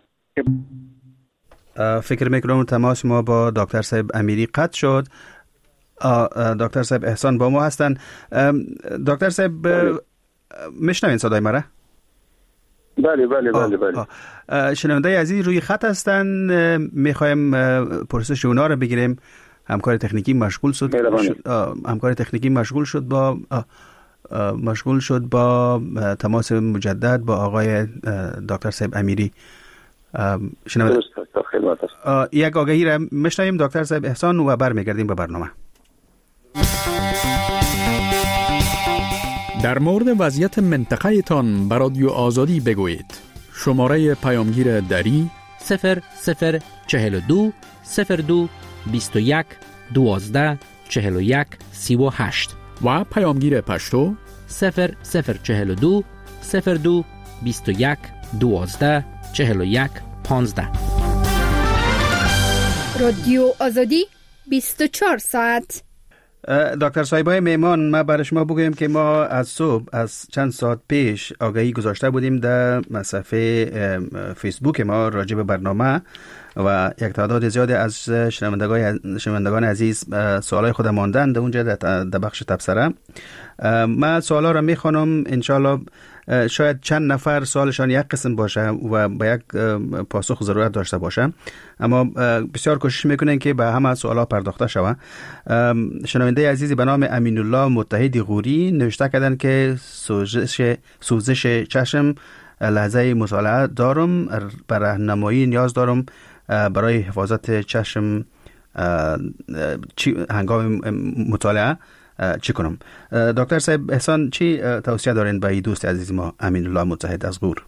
فکر میکنم تماس ما با دکتر صاحب امیری قطع شد. دکتر صاحب احسان با ما هستن. دکتر صاحب میشنوین صدای مرا؟ بله بله بله بله. شنونده عزیز روی خط هستن، میخوایم پرسش اونا رو بگیریم. همکار تکنیکی مشغول شد همکار تکنیکی مشغول شد با مشغول شد با تماس مجدد با آقای دکتر صاحب امیری. شنونده یک آگهی را میشنویم دکتر صاحب احسان و برمیگردیم به برنامه. در مورد وضعیت منطقه تان به رادیو آزادی بگویید. شماره پیامگیر دری صفر صفر چهل و دو صفر دو بیست و یک دوازده چهل و یک سی و هشت و پیامگیر پشتو صفر صفر چهل و دو صفر دو بیست و یک دوازده چهل و یک پانزده. رادیو آزادی بیست و چهار ساعت. دکتر صاحبای میمان، ما برای شما بگویم که ما از صبح از چند ساعت پیش آگهی گذاشته بودیم در صفحه فیسبوک ما راجع به برنامه و یک تعداد زیادی از شنوندگان عزیز سوالای خود ماندن در اونجا در بخش تبصره. من سوالا را میخوانم، انشالله شاید چند نفر سوالشان یک قسم باشه و به یک پاسخ ضرورت داشته باشه، اما بسیار کوشش میکنن که به همه سوالا پرداخته شود. شنونده عزیزی به نام امین الله متحدی غوری نوشته کردن که سوزش سوزش چشم لحظه مطالعه دارم، برای راهنمایی نیاز دارم برای حفاظت چشم هنگام مطالعه چی کنم؟ دکتر صاحب احسان چی توصیه دارین به دوست عزیز ما امین الله متحد از غور؟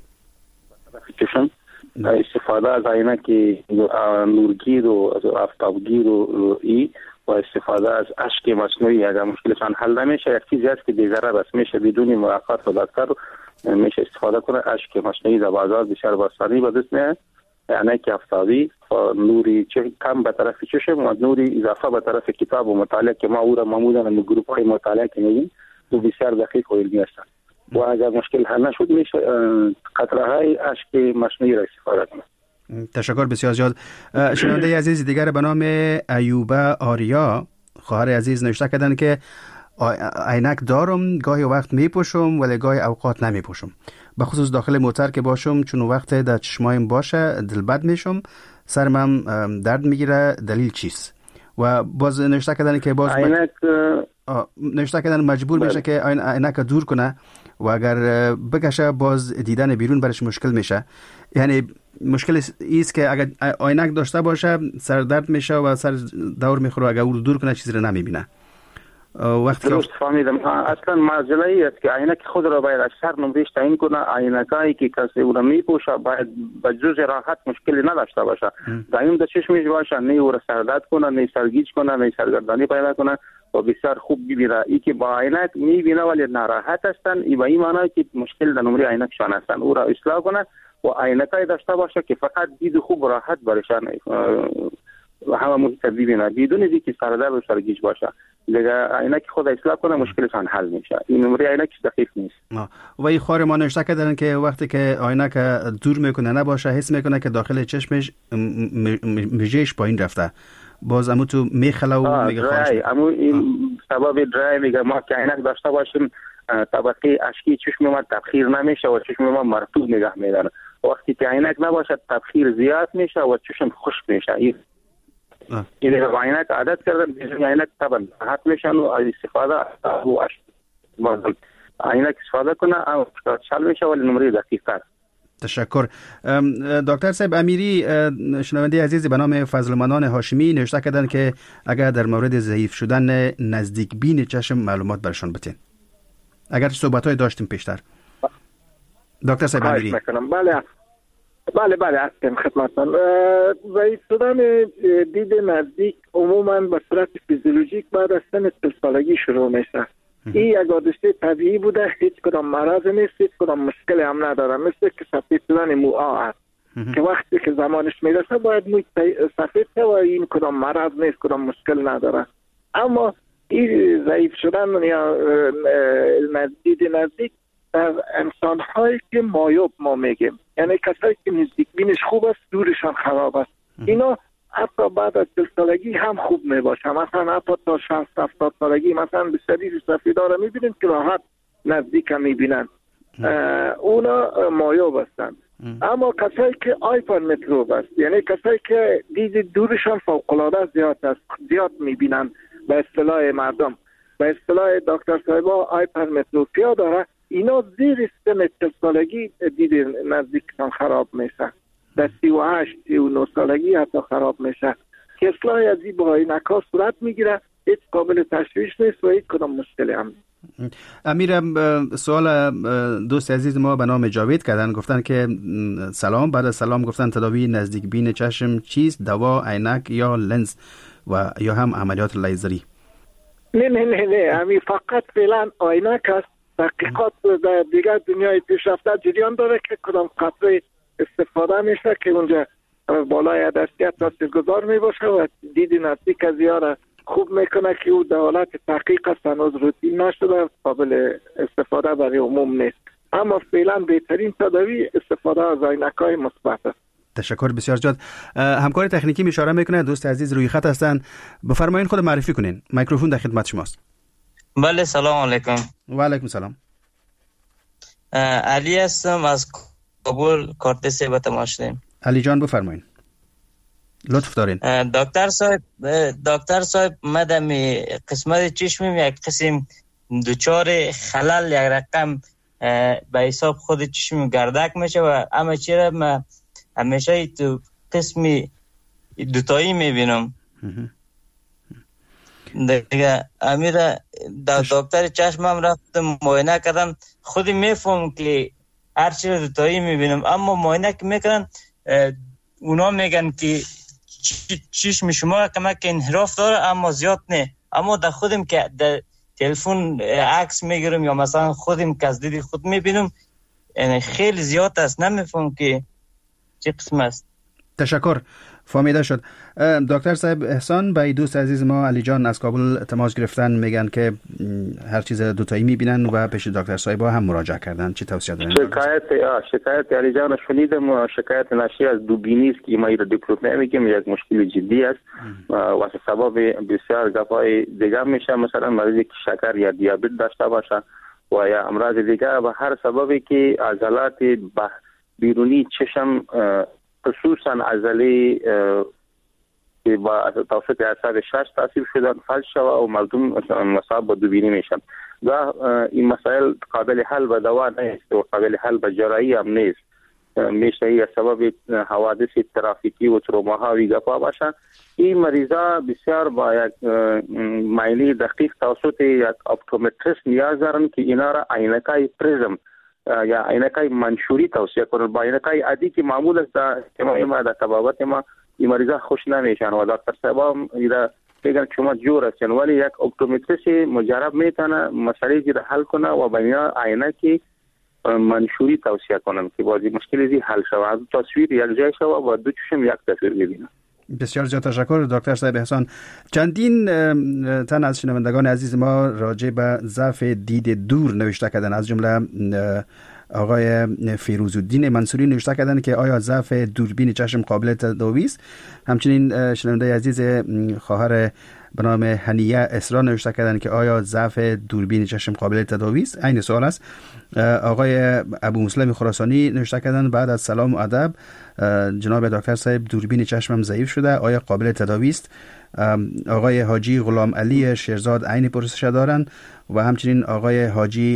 استفاده از عینک نورگیر و آفتابگیر و ای و استفاده از اشک مصنوعی اگر مشکلشان حل نمیشه، یک چیزی است که بی‌ضرر است، میشه بدون ملاقات با دکتر میشه استفاده کنه. اشک مصنوعی در بازار بسیار باسانی به دست میاد، عینک آفتابی نوری چه کم به طرف چشم و نوری اضافه به طرف کتاب و مطالعه که ما او را معمولا در گروه های مطالعه که میگیم تو بسیار دقیق و علمی هستند و اگر مشکل حل نشد میشه قطره های اشک مصنوعی را استفاده کنه. تشکر بسیار زیاد. شنونده عزیز دیگر به نام ایوبه آریا خواهر عزیز نوشته کردن که عینک دارم، گاهی وقت میپوشم ولی گاهی اوقات نمیپوشم، به خصوص داخل موتر که باشم، چون وقت در چشمایم باشه دلبد میشم، سرم درد میگیره، دلیل چیست؟ و باز نوشته کردن که باز عینک نوشته کردن مجبور بله. میشه که عینک دور کنه و اگر بکشه باز دیدن بیرون برش مشکل میشه. یعنی مشکل ایست که اگر عینک داشته باشه سر درد میشه و سر دور میخوره، اگر او رو دور کنه چیزی رو نمیبینه. وقتی درست فهمیدم. اصلا مسئله ای است که عینک خود را باید از سر نمریش تعیین کنه. عینکایی که کسی او را میپوشه باید به جز راحت مشکلی نداشته باشه، دائم در چشمش باشه، نه او را سردرد کنه، نه سرگیج کنه، نه سرگردانی پیدا کنه و بسیار خوب ببینه. ای که با عینک میبینه ولی ناراحت هستن، ای به این معنی که مشکل در نمره عینکشان هستن، او را اصلاح کنه و عینکای داشته باشه که فقط دید خوب راحت برشان و همه محیط ببینه بدون اینکه سردرد و سرگیج باشه. دیگه عینک خود اصلاح کنه مشکلشان حل میشه. این نمره عینک دقیق نیست. و این خواهر ما نوشته کردن که وقتی که عینک دور میکنه نباشه، حس میکنه که داخل چشمش میجهش پایین رفته، باز امو تو میخله و میگه خواهش امو این سبب درای میگه ما که عینک داشته باشیم طبقه اشکی چشم ما تبخیر نمیشه و چشم ما مرطوب نگه میداره. وقتی که عینک نباشد تبخیر زیاد میشه و چشم خشک میشه. این این عینک عادت کردن بدون عینک طبعا راحت میشن و استفاده او اش مثلا عینک استفاده کنه او چال میشه ولی نمره دقیق است. تشکر. دکتر صاحب امیری، شنونده عزیزی به نام فضل منان هاشمی نوشته کردن که اگر در مورد ضعیف شدن نزدیک بین چشم معلومات برشان بتین. اگر صحبت‌های داشتیم پیشتر. دکتر صاحب امیری. بله بله بله هستم خدمتتان. ضعیف شدن دید نزدیک عموما به صورت فیزیولوژیک بعد از سن چهل سالگی شروع میشه. این یک حادثه طبیعی بوده، هیچ کدام مرض نیست، هیچ کدام مشکلی هم نداره. مثل که سفید شدن موها است که وقتی که زمانش میرسه باید موی سفید شه و این کدام مرض نیست، کدام مشکل نداره. اما این ضعیف شدن یا دید نزدیک در انسان هایی که معیوب ما میگیم، یعنی کسایی که نزدیک بینش خوب است دورشان خراب است، اینا حتی بعد از چهل سالگی هم خوب می باشه. مثلا حتی تا شصت هفتاد سالگی مثلا به شدید سفیدا را میبینید که راحت نزدیک هم میبینن، اونا معیوب هستند. اما کسایی که هایپرمتروپ است، یعنی کسایی که دید دورشان فوق العاده زیاد است، زیاد میبینن، به اصطلاح مردم، به اصطلاح دکتر صاحبا هایپرمتروپیا داره، اینا زیر سن چهل سالگی دید نزدیکشان خراب میشه. در سی و هشت سی و نه سالگی حتی خراب میشه که اصلاحی از این با عینک‌ها صورت میگیره، هیچ قابل تشویش نیست و هیچ کدام مشکلی هم نیست. امیر، سوال دوست عزیز ما به نام جاوید کردن، گفتن که سلام، بعد از سلام گفتن تداوی نزدیک بین چشم چیست؟ دوا، عینک یا لنز و یا هم عملیات لیزری؟ نه نه نه نه همین فقط فعلا عینک است. تحقیقات در دیگر دنیای پیشرفته جریان داره که کدام قطره استفاده میشه که اونجا بالای عدسیت تاثیرگذار میباشه و دید نزدیک از یاره خوب میکنه که او در حالت تحقیق است، هنوز روتین نشده، قابل استفاده برای عموم نیست. اما فعلا بهترین تداوی استفاده از عینک‌های مثبت است. تشکر بسیار زیاد. همکار تکنیکی اشاره میکنه، دوست عزیز روی خط هستن، بفرمایید خود معرفی کنین. میکروفون در خدمت شماست. بله سلام علیکم. و علیکم سلام. علی هستم از کابل، کارت سه تماشدیم. علی جان بفرمایید. لطف دارین. دکتر صاحب دکتر صاحب مدام قسمت چشمم یک قسم دوچار خلل یک رقم به حساب خود چشم گردک میشه و اما چرا من همیشه تو قسمی دوتایی میبینم. دیگه امیر دکتر چشمم رفتم معاینه کردم، خودی میفهم که هر چیز دوتایی میبینم، اما معاینه که میکنن اونا میگن که چشم شما کمک انحراف داره اما زیاد نه، اما در خودم که در تلفن عکس میگیرم یا مثلا خودم که از دید خود میبینم یعنی خیلی زیاد است، نمیفهم که چه قسم است. تشکر، فهمیده شد. دکتر صاحب احسان به دوست عزیز ما علی جان از کابل تماس گرفتن، میگن که هر چیز دوتایی میبینن و پیش دکتر صاحب هم مراجعه کردن. چی توصیه دارین؟ شکایت شکایت علی جان شنیدم و شکایت ناشی از دوبینی است که ما را دیپلومه میگیم، یک مشکل جدی است و سبب بسیار گپای دیگه میشه، مثلا مریضی که شکر یا دیابت داشته باشه و یا امراض دیگه و هر سببی که عضلات بیرونی چشم خصوصا عضله که با توسط اعصاب شش تاثیر شدن فلج شود و مردم مصاب به دوبینی میشن و این مسائل قابل حل به دوا نیست و قابل حل به جراحی هم نیست. میشه یا سبب حوادث ترافیکی و تروماها گپا باشه. این مریضا بسیار با یک معاینه دقیق توسط یک اپتومتریست نیاز دارن که اینا را عینکای پریزم یا عینکای منشوری توصیه کنن. با عینکای عادی که معمول است که ما در طبابت ما این مریضا خوش نمیشن و دکتر صاحب هم اینا میگن شما جور هستین، ولی یک اپتومتریست مجرب میتونه مسئله را حل کنه و بنا عینکی منشوری توصیه کنن که بازی مشکلی زی حل شود، تصویر یک جای شود و دو چشم یک تصویر ببینن. بسیار زیاد تشکر دکتر صاحب احسان. چندین تن از شنوندگان عزیز ما راجع به ضعف دید دور نوشته کردن، از جمله آقای فیروزالدین منصوری نوشته کردن که آیا ضعف دوربین چشم قابل تداوی است. همچنین شنونده عزیز خواهر به نام هنیه اسرا نوشته کردن که آیا ضعف دوربین چشم قابل تداوی است. این سوال است. آقای ابو مسلم خراسانی نوشته کردن بعد از سلام و ادب جناب دکتر صاحب دوربین چشمم ضعیف شده، آیا قابل تداوی است؟ آقای حاجی غلام علی شیرزاد عین پرسش دارن و همچنین آقای حاجی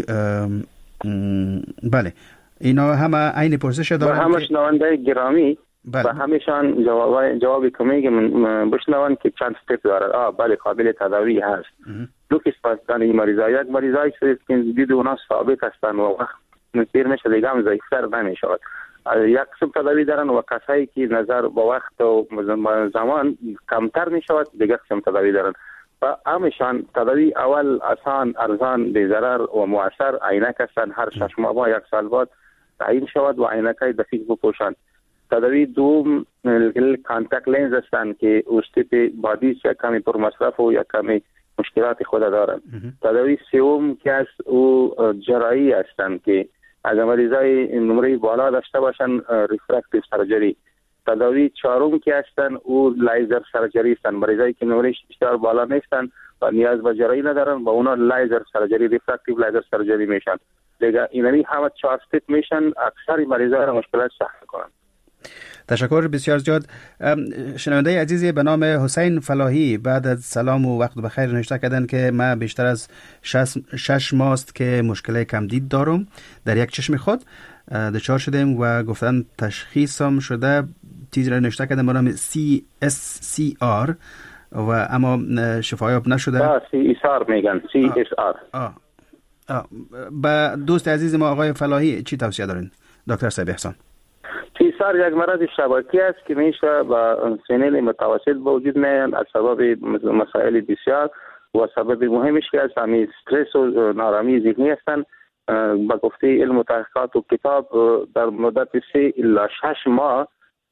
بله اینا همه عین پرسش دارن. و همه شنونده گرامی بله. و همیشان جواب جوابی که میگم بشنون که چند استپ داره. آه بله قابل تداوی هست. دو قسم هستن این مریضا. یک مریضایی که دید اونا ثابت هستن و وقت پیر میشه دیگه هم ضعیفتر نمیشه. یک قسم تداوی دارن و کسایی که نظر با وقت و زمان کمتر میشود دیگه قسم تداوی دارن. و همیشان تداوی اول آسان، ارزان، بی ضرر و مؤثر عینک هستن. هر شش ماه با یک سال بعد تعیین شود و عینکای دقیق بپوشند. تداوی دوم کانتاکت لنز هستند که اوستیپ بادی یا کمی پر مصرف و یا کمی مشکلات خود دارند. تداوی سوم که از او جراحی هستند که اگر مریضای نمره بالا داشته باشن ریفرکتیو سرجری. تداوی چهارم که هستن او لیزر سرجری هستند. مریضایی که نمره بسیار بالا نیستن و نیاز به جراحی ندارن با اونا لیزر سرجری، ریفرکتیو لیزر سرجری میشن. دیگه اینمی همه چهار استپ میشن اکثر مریضا را مشکلات سخت کنن. تشکر بسیار زیاد. شنونده عزیزی به نام حسین فلاحی بعد از سلام و وقت بخیر نوشته کردن که من بیشتر از شش, شش ماست که مشکل کمدید دارم در یک چشم خود دچار شدم و گفتن تشخیصم شده چیزی را نوشته کردن به نام سی اس سی آر و اما شفایاب نشده. با سی اس آر میگن سی اس آر. آه. آه. با دوست عزیز ما آقای فلاحی چی توصیه دارین دکتر صاحب احسان؟ سی اس آر یک مرض شبکی است که میشه با سنین متوسط به وجود میاد از سبب مسائل بسیار و سبب مهمش که از همین استرس و نارامی ذهنی هستند. با گفته علم و تحقیقات و کتاب در مدت سه الی شش ماه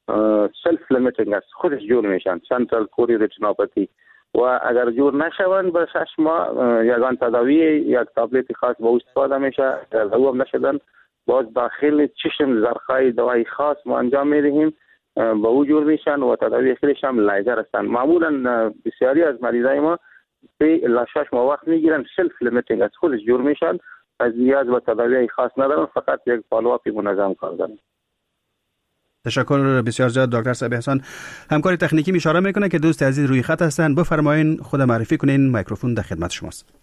سلف لیمیتینگ است، خودش جور میشن، سنترال کوری رتینوپاتی. و اگر جور نشون به شش ماه یگان تداوی یک تابلت خاص با استفاده میشه. اگر او هم نشدن باز داخل چشم زرخای دوای خاص ما انجام میدهیم با او جور میشن و تداوی خیلیش هم لیزر هستند. معمولا بسیاری از مریضای ما سه الی شش ماه وقت میگیرن، سلف لیمیتینگ است، خودش جور میشن، از نیاز به تداوی خاص ندارن، فقط یک فالوآپ منظم کار دارن. تشکر بسیار زیاد دکتر صاحب احسان. همکار تکنیکی اشاره میکنه که دوست عزیز روی خط هستن. بفرمایین خود معرفی کنین، میکروفون در خدمت شماست.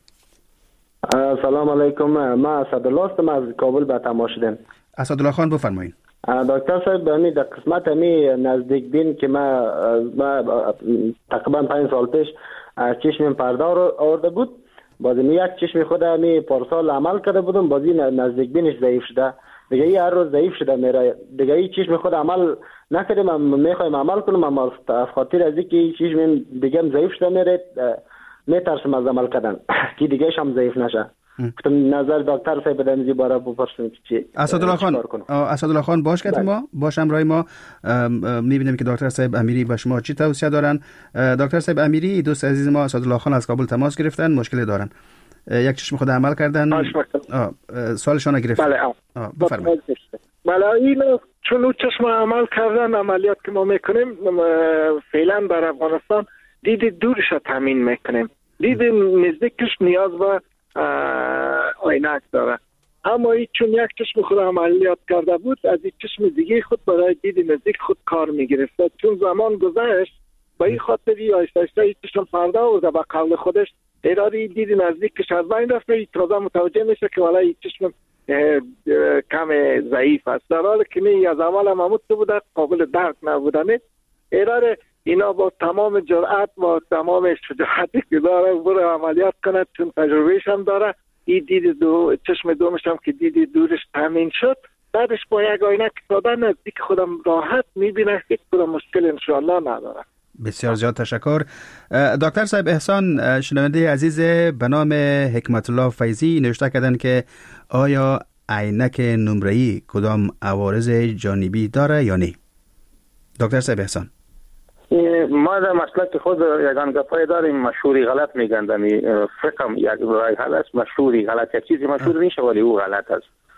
سلام علیکم، من اسدالله هستم از کابل به تماس شدم. اسدالله خان بفرمایین. دکتر صاحب ببینید در قسمت می نزدیک بین که من ما تقریبا پنج سال پیش چشمم پرده آورده بود، بازی می یک چشم خود می پارسال عمل کرده بودم، بازی نزدیک بینش ضعیف شده، دیگه ای هر روز ضعیف شده میره، دیگه ای چشم خود عمل نکردم، من میخوایم عمل کنم اما از خاطر از اینکه چشم دیگه هم ضعیف شده میره میترسم از عمل کردن که دیگهش هم ضعیف نشه. گفتم نظر دکتر صاحب بدم زی باره بپرسم چی اسدالله خان. اسدالله خان باش که ما باشم رای ما میبینیم که دکتر صاحب امیری به شما چی توصیه دارن. دکتر صاحب امیری دوست عزیز ما اسدالله خان از کابل تماس گرفتن، مشکلی دارن، یک چشم خود عمل کردن، سوالشون گرفتن. بله بفرمایید. بله اینو چون اون چشم عمل کردن عملیات که ما میکنیم فعلا در افغانستان دید دورش تامین میکنیم، دید نزدیکش نیاز به عینک داره، اما این چون یک چشم خود عملیات کرده بود از این چشم دیگه خود برای دید نزدیک خود کار میگرفت. چون زمان گذشت با این خاطری آیسته آیسته این چشم پرده آورده به قول خودش ارادی دید نزدیکش از بین رفته، این تازه متوجه میشه که والا این چشم کم ضعیف است، در حالی که می از اول مموت بوده قابل درک نبودنه. اراره اینا با تمام جرأت با تمام شجاعتی که داره برای عملیات کنه، چون تجربهش هم داره. این دید دو چشم دومش هم که دید دورش تامین شد، بعدش با یک عینک ساده نزدیک خودم راحت میبینه، هیچ کدام مشکل انشاءالله نداره. بسیار زیاد تشکر. دکتر صاحب احسان شنونده عزیز به نام حکمت الله فیضی نوشته کردن که آیا عینک نمره‌ای کدام عوارض جانبی داره یا نه؟ دکتر صاحب احسان. ما در مسلک خود یگان گپای داریم مشهوری غلط میگن، دمی فکرم یک رای هست مشهوری غلط، یک چیزی مشهور میشه ولی او غلط است.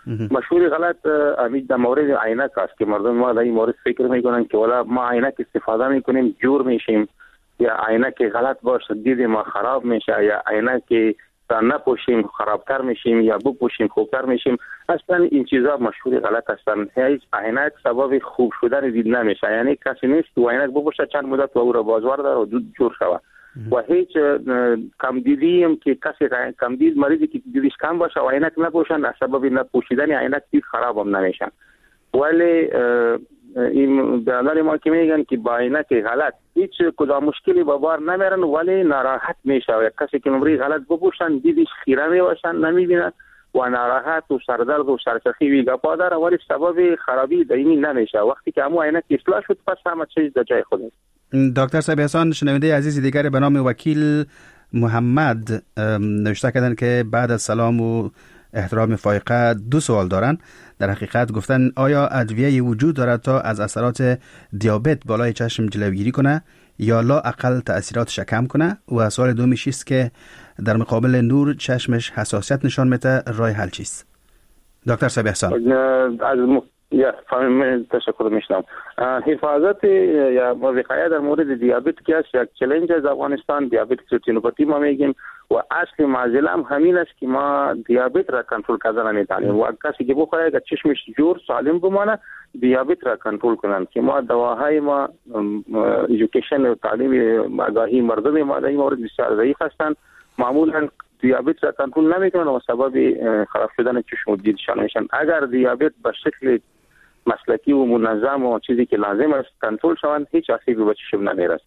مشهور غلط امید در مورد عینک است که مردم ما در این مورد فکر میکنن که والا ما عینک استفاده میکنیم جور میشیم، یا عینک غلط باشه دید ما خراب میشه، یا عینک تا نپوشیم خرابتر میشیم یا بپوشیم خوبتر میشیم. اصلا این چیزا مشهور غلط هستن. هیچ عینک سبب خوب شدن دید نمیشه. یعنی کسی نیست که عینک بپوشه چند مدت و او را بازوار داره و جور شود. و هیچ کم دیدی هم که کسی کم دید مریضی که دیدش کم باشه و عینک نپوشن از سبب نپوشیدن عینک دید خراب هم نمیشن. ولی این بیانات ما که میگن که با عینک غلط هیچ کدام مشکلی با بار نمیرن ولی ناراحت میشه و کسی که نمره غلط بپوشن دیدش خیره میباشن نمیبینن و ناراحت و سردرد و سرسخی وی گپا داره ولی سبب خرابی دائمی نمیشه. وقتی که همون عینک اصلاح شد پس همه چیز در جای خودش. دکتر صاحب احسان، شنونده عزیز دیگر به نام وکیل محمد نوشته کردن که بعد از سلام و احترام فائقه دو سوال دارن. در حقیقت گفتن آیا ادویه وجود دارد تا از اثرات دیابت بالای چشم جلوگیری کنه یا لا اقل تأثیراتش کم کنه؟ و سوال دومیش است که در مقابل نور چشمش حساسیت نشان میده، راه حل چیست؟ دکتر صاحب احسان. از م... یا فهم تشکر میشنم. حفاظت یا وقایه در مورد دیابت که است یک چالش از افغانستان، دیابت ریتینوپاتی ما میگیم و اصل معضله هم همین است که ما دیابت را کنترل کردن نمیتونیم و کسی که بخوره که چشمش جور سالم بمانه دیابت را کنترل کنن که ما دواهای ما ایژوکیشن و تعلیم آگاهی مردم ما در این مورد بسیار ضعیف هستند، معمولا دیابت را کنترل نمیکنن و سبب خراب شدن چشم و دیدشان میشن. اگر دیابت به شکل مسلکی و منظم و چیزی که لازم است کنترل شوند هیچ آسیبی به چشم نمیرسه.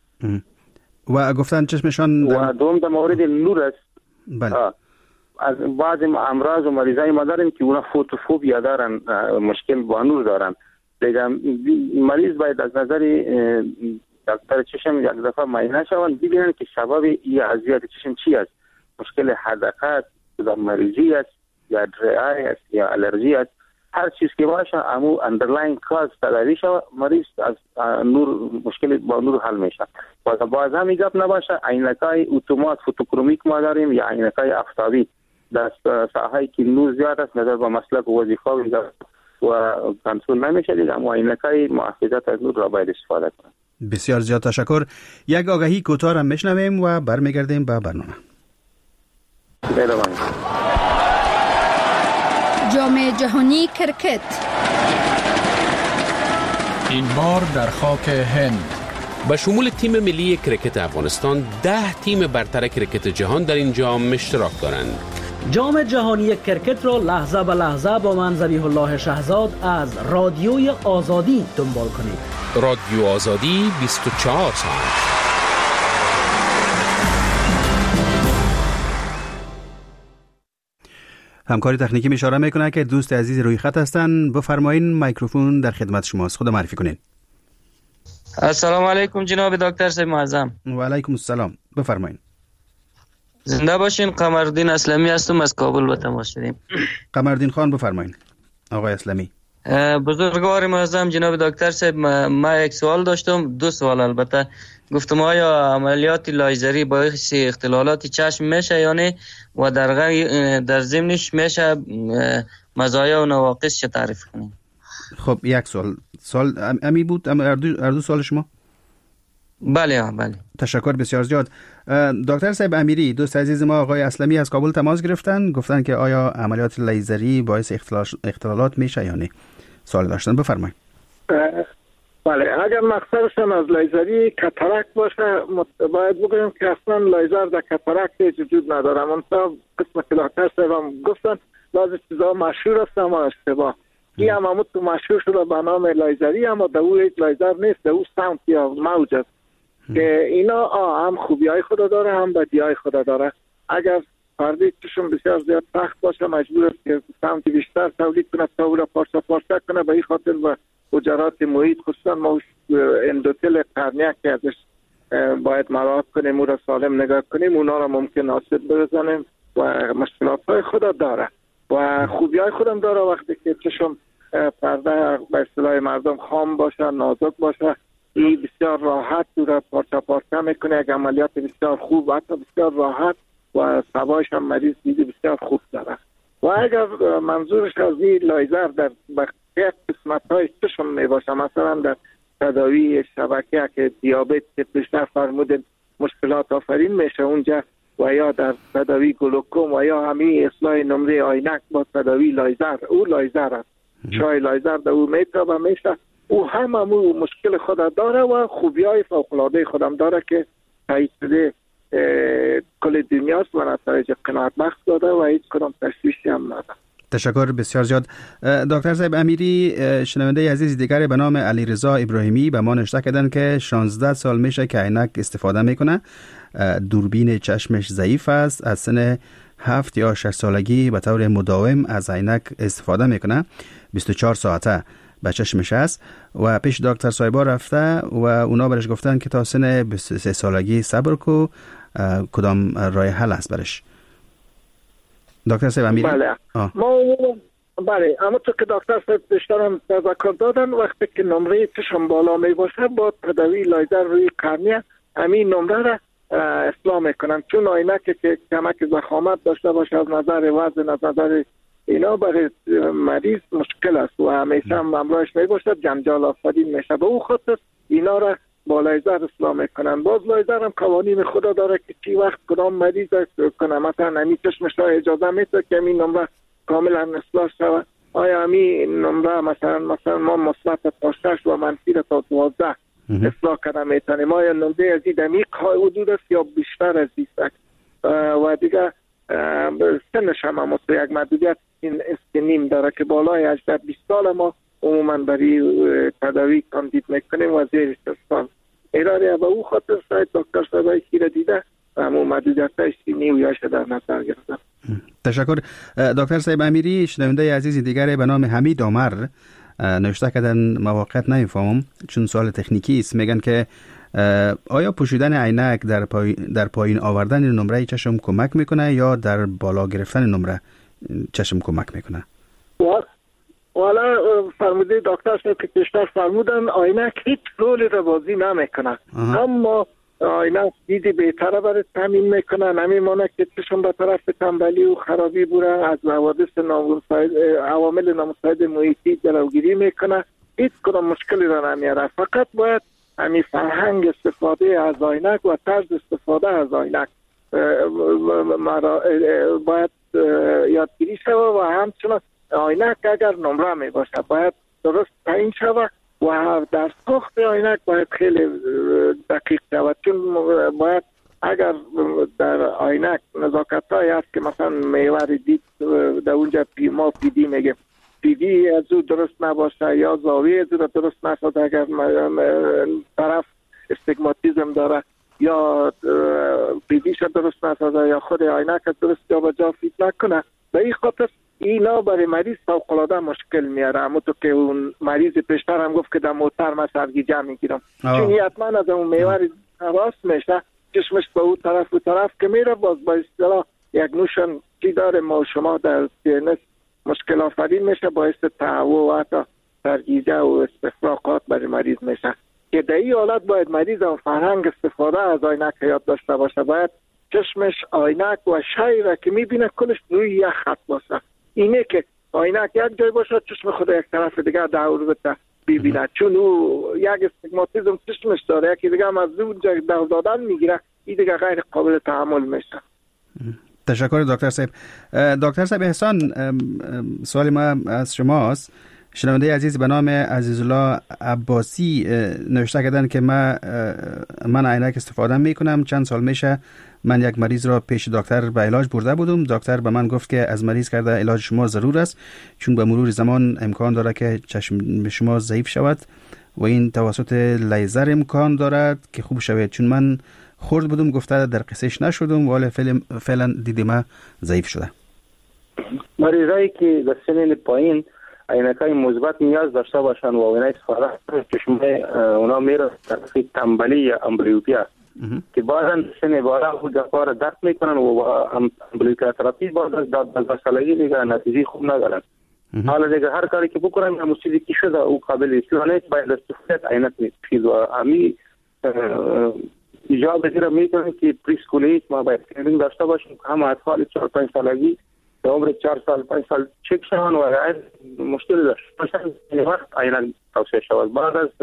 و گفتن چشمشان و دوم در مورد نور است. بله. از بعض امراض و مریضای ما دارن که اونا فوتوفوبیا دارن، مشکل با نور دارن. دیگه مریض باید از نظر دکتر چشم یک دفعه معاینه شوند ببینن که سبب این اذیت چشم چی است. مشکل حدقه یا مریضی است یا درعی است یا الرژی است، هر چیز که باشه امو اندرلاین کاز تداوی شود مریض از نور مشکل با نور حل میشه. و باز هم گپ نباشه عینکای اتومات فوتوکرومیک ما داریم یا عینکای آفتابی در ساحه‌ای که نور زیاد است نظر به مسلک و وظیفه و کنترل نمیشه دیگه اما عینکای محافظت از نور را باید استفاده کنیم. بسیار زیاد تشکر. یک آگهی کوتاه را میشنویم و برمیگردیم به برنامه. بله. جام جهانی کرکت این بار در خاک هند. به شمول تیم ملی کرکت افغانستان ده تیم برتر کرکت جهان در این جام اشتراک دارند. جام جهانی کرکت را لحظه به لحظه با من ذبیح الله شهزاد از رادیوی آزادی دنبال کنید. رادیو آزادی بیست و چهار ساعت. همکاری تکنیکی می اشاره میکنه که دوست عزیز روی خط هستن. بفرمایین میکروفون در خدمت شماست. خود معرفی کنین. السلام علیکم جناب دکتر صاحب معظم. و علیکم السلام. بفرمایین. زنده باشین. قمردین اسلمی هستم از کابل به تماس شدیم. قمردین خان بفرمایین. آقای اسلمی. بزرگوار معظم جناب دکتر صاحب ما یک سوال داشتم، دو سوال البته. گفتم آیا عملیات لایزری باعث اختلالات چشم میشه یا نه و در غیر در ضمنش میشه مزایا و نواقص چه تعریف کنیم؟ خب یک سوال سوال امی بود ام اردو اردو سوال شما؟ بله بله. تشکر بسیار زیاد. دکتر صاحب امیری دوست عزیز ما آقای اسلمی از کابل تماس گرفتن، گفتن که آیا عملیات لیزری باعث اختلالات میشه یا نه؟ سوال داشتن، بفرمایید. بله اگر مقصدشان از لیزری کاتاراکت باشه باید بگویم که اصلا لیزر در کاتاراکت وجود نداره. منطقه قسم کلاکتر صاحب گفتن بعضی چیزها مشهور است اما اشتباه. این هم همون تو مشهور شده به نام لیزری اما در او هیچ لیزر نیست، در او ساوند یا موج است که اینا هم خوبی های خود داره هم بدی های خود داره. اگر فردی چشم بسیار زیاد سخت باشه مجبور است که ساوند بیشتر تولید کنه تا او را پارچه پارچه کنه، به این خاطر و حجرات محیط خصوصا ما اندوتل قرنیه که ازش باید مراقبت کنیم او را سالم نگاه کنیم، اونا را ممکن آسیب برسانیم و مشکلات های خود داره و خوبی های خودم داره. وقتی که چشم پرده به اصطلاح مردم خام باشه نازک باشه این بسیار راحت او را پارچه پارچه میکنه، یک عملیات بسیار خوب حتی بسیار راحت و سوایش هم مریض دیدی بسیار خوب داره. و اگر منظورش از این لایزر در بقیه قسمت های چشم می باشه، مثلا در تداوی شبکه که دیابت که بیشتر فرمودن مشکلات آفرین میشه اونجا، و یا در تداوی گلوکوم و یا همین اصلاح نمره عینک با تداوی لایزر، او لایزر است، شای لایزر در او میتره و میشه. او هم همون مشکل خود داره و خوبی های فوق‌العاده خودم داره که تایید شده کل دنیاست و نتایج قناعت بخش داده و هیچ کدام تشویشی هم نداره. تشکر بسیار زیاد. دکتر صاحب امیری، شنونده عزیز دیگری به نام علیرضا ابراهیمی به ما نوشته کردن که شانزده سال میشه که عینک استفاده میکنه، دوربین چشمش ضعیف است، از سن هفت یا شش سالگی به طور مداوم از عینک استفاده میکنه، بیست و چهار ساعته به چشمش است و پیش دکتر صایبا رفته و اونا برش گفتن که تا سن بیست و سه سالگی صبر کو، کدام راه حل است برش؟ دکتر صاحب امیری؟ بله ما بله اما تو که دکتر صاحب بیشترم تذکر دادن، وقتی که نمره چشم بالا می باشه با تداوی لایزر روی قرنیه همین نمره را اصلاح میکنن، چون عینک که کمک ضخامت داشته باشه از نظر وزن از نظر اینا برای مریض مشکل است و همیشه هم همراهش می باشه جنجال آفرین میشه. به او خاطر اینا را با لایزر اصلاح میکنن. باز لایزر هم قوانین خدا داره که چی وقت کدام مریض کنه، مثلا همین چشمش را اجازه میده که همین نمره کاملا اصلاح شود. آیا همین نمره مثلا مثلا ما مثبت تا شش و منفی تا دوازده اصلاح کنه میتونیم، آیا نمره از این دمیق حدود است یا بیشتر از این است و دیگه سنش هم هم یک محدودیت این استنیم داره که بالای هجده بیست سال ما عموما برای تداوی کاندید میکنیم و زیر شصت سال ایراره. و او خاطر ساید دکتر صاحبای خیره دیده و همون محدودیت های سنی و یاشه در نظر گرفتن. تشکر. دکتر صاحب امیری، شنونده عزیز دیگری به نام حمید عمر نوشته کردن موقعیت نمیفهمم چون سوال تکنیکی است، میگن که آیا پوشیدن عینک در پای در پایین آوردن نمره چشم کمک میکنه یا در بالا گرفتن نمره چشم کمک میکنه؟ والا فرموده دکتر صاحب که پیشتر فرمودن عینک هیچ رولی را بازی نمیکنه، اما عینک دیدی بهتره برای تامین میکنه، نمیمانه که چشم به طرف تنبلی و خرابی بوره، از حوادث نامساعد عوامل نامساعد محیطی جلوگیری میکنه، هیچ کدام مشکلی را نمیاره. فقط باید همین فرهنگ استفاده از عینک و طرز استفاده از عینک باید یادگیری شود و همچنان عینک اگر نمره می باشه باید درست تعیین شود و در ساخت عینک باید خیلی دقیق شود، چون باید اگر در عینک نزاکت هایی هست که مثلا میوه دید در اونجا پی ما پیدی میگه پیدی از او درست نباشه یا زاویه از او درست نشد، اگر طرف استگماتیزم داره یا پیدیش درست نشده یا خود عینک درست جا به جا فیت نکنه، به این خاطر اینا برای مریض فوق‌العاده مشکل میاره. اما تو که اون مریض پیشتر هم گفت که در موتر من سرگیجه میگیرم، چون حتما از اون میوه راست میشه چشمش به اون طرف و طرف که میره، باز با اصطلاح یک نوشن چی داره ما شما در سینس مشکل آفرین میشه، باعث تهوع و حتی سرگیجه و استفراغات برای مریض میشه که در این حالت باید مریض هم فرهنگ استفاده از عینک یاد داشته باشه، باید چشمش عینک و شی را که میبینه کلش روی یک خط باشه، اینه که عینک یک جای باشه چشم خود یک طرف دیگه دور بده ببینه، چون او یک استگماتیزم چشمش داره، یکی دیگه هم از اونجا دور دادن میگیره، این دیگه غیر قابل تحمل میشه. تشکر دکتر صاحب. دکتر صاحب احسان، سوال ما از شماست. شنونده عزیز به نام عزیزالله عباسی نوشته کردن که من من عینک استفاده میکنم، چند سال میشه من یک مریض را پیش دکتر به علاج برده بودم، دکتر به من گفت که از مریض کرده علاج شما ضرور است چون به مرور زمان امکان داره که چشم شما ضعیف شود و این توسط لیزر امکان دارد که خوب شود، چون من خورد بودم گفته در قصهش نشدم ولی فعلا دیدم ضعیف شده. مریضایی که در سن پایین عینکای مثبت نیاز داشته باشن و اینا استفاده چشمه اونا میره طرف تنبلی یا امبلیوپیا که بعضا سن بالا خود کار درد میکنن و امبلیوپیا تراپی بعد از دو سالگی دیگه نتیجه خوب ندارن. حالا دیگه هر کاری که بکنن هم چیزی که شده او قابل استفاده نیست، باید استفاده عینک نیست و امی ایجاب بگیره میکنه که پریسکولیت ما باید ترینینگ داشته باشیم، هم اطفال چهار پنج سالگی در عمر چهار سال پنج سال چک شوند و اگر مشکل داشت باشند وقت عینک توصیه شود. بعد از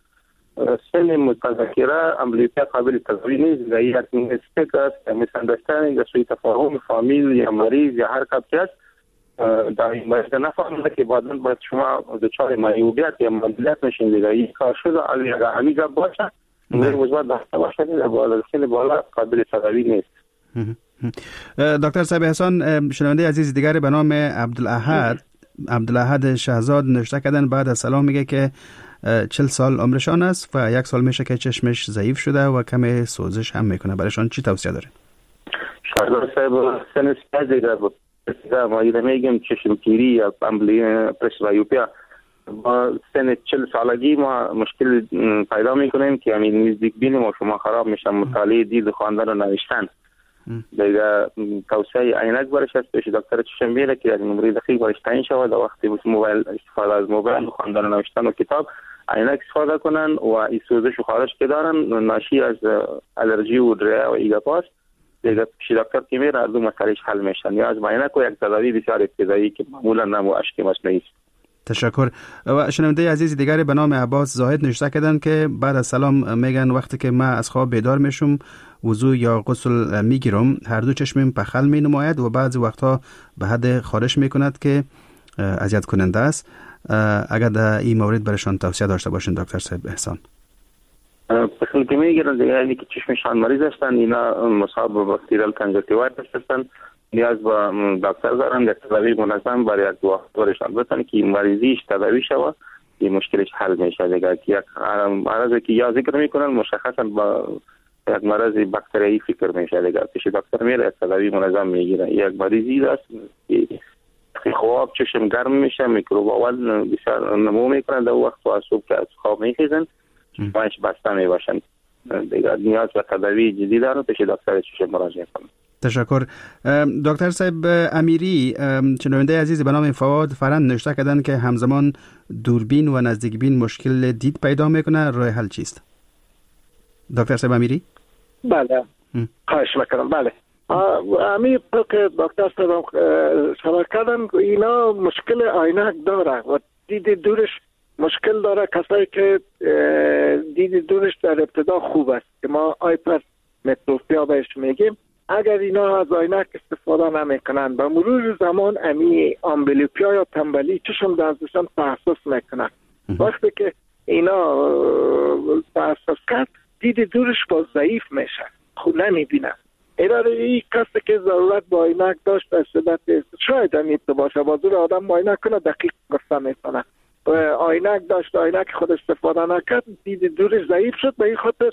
سن متذکره امبلیوپیا قابل تداوی نیست و یک میستیک است، میساندرستندینگ، سوء تفاهم فامیل یا مریض یا هر کسی است در این مورد نفهمیده که بعدا باید شما دچار معیوبیت یا معلولیت میشین دیگه. این کار شده علی اگر همیشه باشه نور مثبت داشته باشه در بالا سن بالا قابل تداوی نیست. دکتر صاحب احسان، شنونده عزیز دیگری به نام عبدالاحد عبدالاحد شهزاد نوشته کردن بعد از سلام میگه که چل سال عمرشان است و یک سال میشه که چشمش ضعیف شده و کم سوزش هم میکنه. برایشان چی توصیه دارین؟ شهزاد صاحب سن سپاس دیگه بود ما ایده میگیم چشمگیری یا پرسبایوپیا با سن چل سالگی ما مشکل پیدا میکنیم که همین نزدیک بین ما شما خراب میشن، مطالعه دید خواندن و نوشتن دیگه. توصیه عینک برش است پیش دکتر چشم بیره که از نمره دقیق برش تعیین شود و وقتی موبایل استفاده از موبایل خواندن و نوشتن و کتاب عینک استفاده کنن و این سوزش و خارش که دارن ناشی از الرژی و دریه و ایگاپاس دیگه پیش دکتر که میره از دو مسئلهش حل میشن یا از عینک و یک تداوی بسیار ابتدایی که معمولا نمو اشک مصنوعی است. تشکر. و شنونده عزیز دیگری به نام عباس زاهد نوشته کردن که بعد از سلام میگن وقتی که من از خواب بیدار میشم وضو یا غسل میگیرم هر دو چشمم پخل می نماید و بعضی وقتها به حد خارش میکند که اذیت کننده است. اگر در این مورد برشان توصیه داشته باشین دکتر صاحب احسان. پخل که میگیرن دیگه یعنی که چشمشان مریض هستن، اینا مصاب به باکتریال کنجکتیوایتس هستن، نیاز به دکتر دارن یک تداوی منظم برای یک وقت برشان بتن که این مریضیش تداوی شود این مشکلش حل میشه دیگه. یک مرضی که یا ذکر میکنن مشخصا با یک مرض باکتریایی فکر میشه دیگه. پیش دکتر میره تداوی منظم میگیره. یک مریضی است که خواب چشم گرم میشه، میکروب اول بسیار نمو میکنن در وقت و صبح که از خواب میخیزن چشمش بسته میباشن دیگه. نیاز به تداوی جدی دارن پیش دکتر چشم مراجعه کنن. تشکر. دکتر صاحب امیری شنونده عزیز به نام فواد فرند نوشته کردن که همزمان دوربین و نزدیک بین مشکل دید پیدا میکنه، راه حل چیست؟ دکتر صاحب امیری؟ بله خواهش میکنم. بله امیر که دکتر صاحب شرح کردن اینا مشکل عینک داره و دید دورش مشکل داره. کسایی که دید دورش در ابتدا خوب است که ما آیپر متروپیا بهش میگیم، اگر اینا از عینک استفاده نمیکنن به مرور زمان امی آمبلیوپیا یا تنبلی چشم دستشان تحسس میکنن. وقتی که اینا تحسس کرد دید دورش با ضعیف میشه، خود نمیبینن. ایراره این کسی که ضرورت با عینک داشت در شدت شاید هم باشه بازور آدم با عینک کنه دقیق گفته میکنه عینک داشت عینک خود استفاده نکرد دید دورش ضعیف شد به این خاطر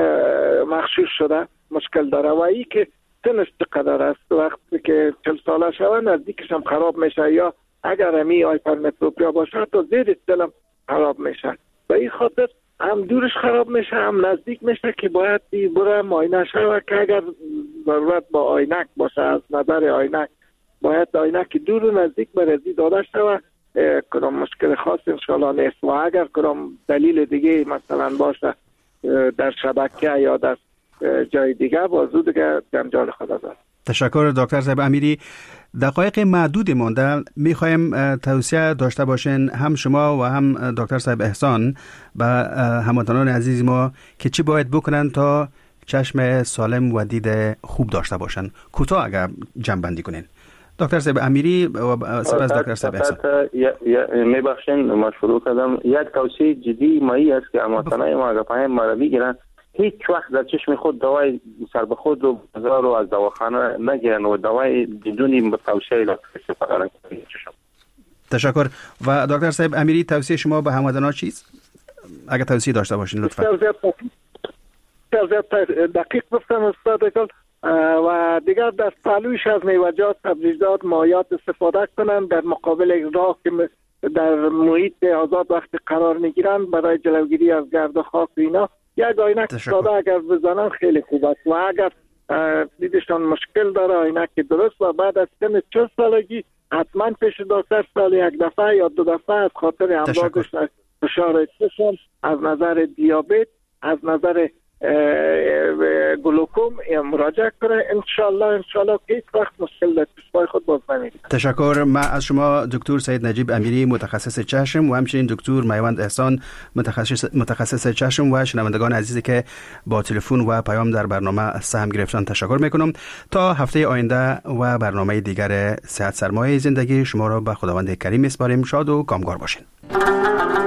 مخشوش شده مشکل داره. و این که سنش چقدر است وقتی که چل ساله شوه نزدیکش هم خراب میشه یا اگر همی هایپرمتروپیا باشه تا زیر دلم خراب میشه. به این خاطر هم دورش خراب میشه هم نزدیک میشه که باید بره معاینه شوه که اگر ضرورت با عینک باشه از نظر عینک باید عینک دور و نزدیک برزی داده شوه. کدام مشکل خاص انشاءالله نیست و اگر کدام دلیل دیگه مثلا باشه در شبکه یا در جای دیگه بازو دیگه جنجال خدا داره. تشکر دکتر صاحب امیری. دقایق معدود مانده میخوایم توصیه داشته باشین هم شما و هم دکتر صاحب احسان به هموطنان عزیز ما که چی باید بکنن تا چشم سالم و دید خوب داشته باشن. کوتاه اگر جمع بندی کنین. دکتر صاحب امیری و سپس دکتر صاحب احسان. میبخشین ما شروع کردم. یک توصیه جدی مایی است که هموطنان ما اگر پای ما رو بگیرن هیچ وقت در چشم خود دوای سر به خود رو بازار رو از دواخانه نگیرن و دوای بدون توصیه دکتر استفاده نکنن. تشکر. و دکتر صاحب امیری توصیه شما به هموطنان چیست؟ اگر توصیه داشته باشین لطفا. توضیح دقیق گفتم استاد و دیگر در پهلویش از میوه‌جات سبزیجات مایعات استفاده کنند در مقابل راه که در محیط آزاد وقتی قرار میگیرن برای جلوگیری از گرد و خاک اینا یک عینک ساده اگر بزنن خیلی خوب است. و اگر دیدشان مشکل داره عینک درست و بعد از سن چل سالگی حتما پیش دکتر سال یک دفعه یا دو دفعه از خاطر امراض فشار چشم از نظر دیابت از نظر گلوکوم مراجعه کنه. انشالله انشالله که هیچ وقت مشکل در چشمای خود باز نمی‌بینه. تشکر. من از شما دکتر سید نجیب امیری متخصص چشم و همچنین دکتر میوند احسان متخصص متخصص چشم و شنوندگان عزیزی که با تلفن و پیام در برنامه سهم گرفتن تشکر میکنم. تا هفته آینده و برنامه دیگر صحت سرمایه زندگی شما را به خداوند کریم میسپاریم. شاد و کامگار باشین.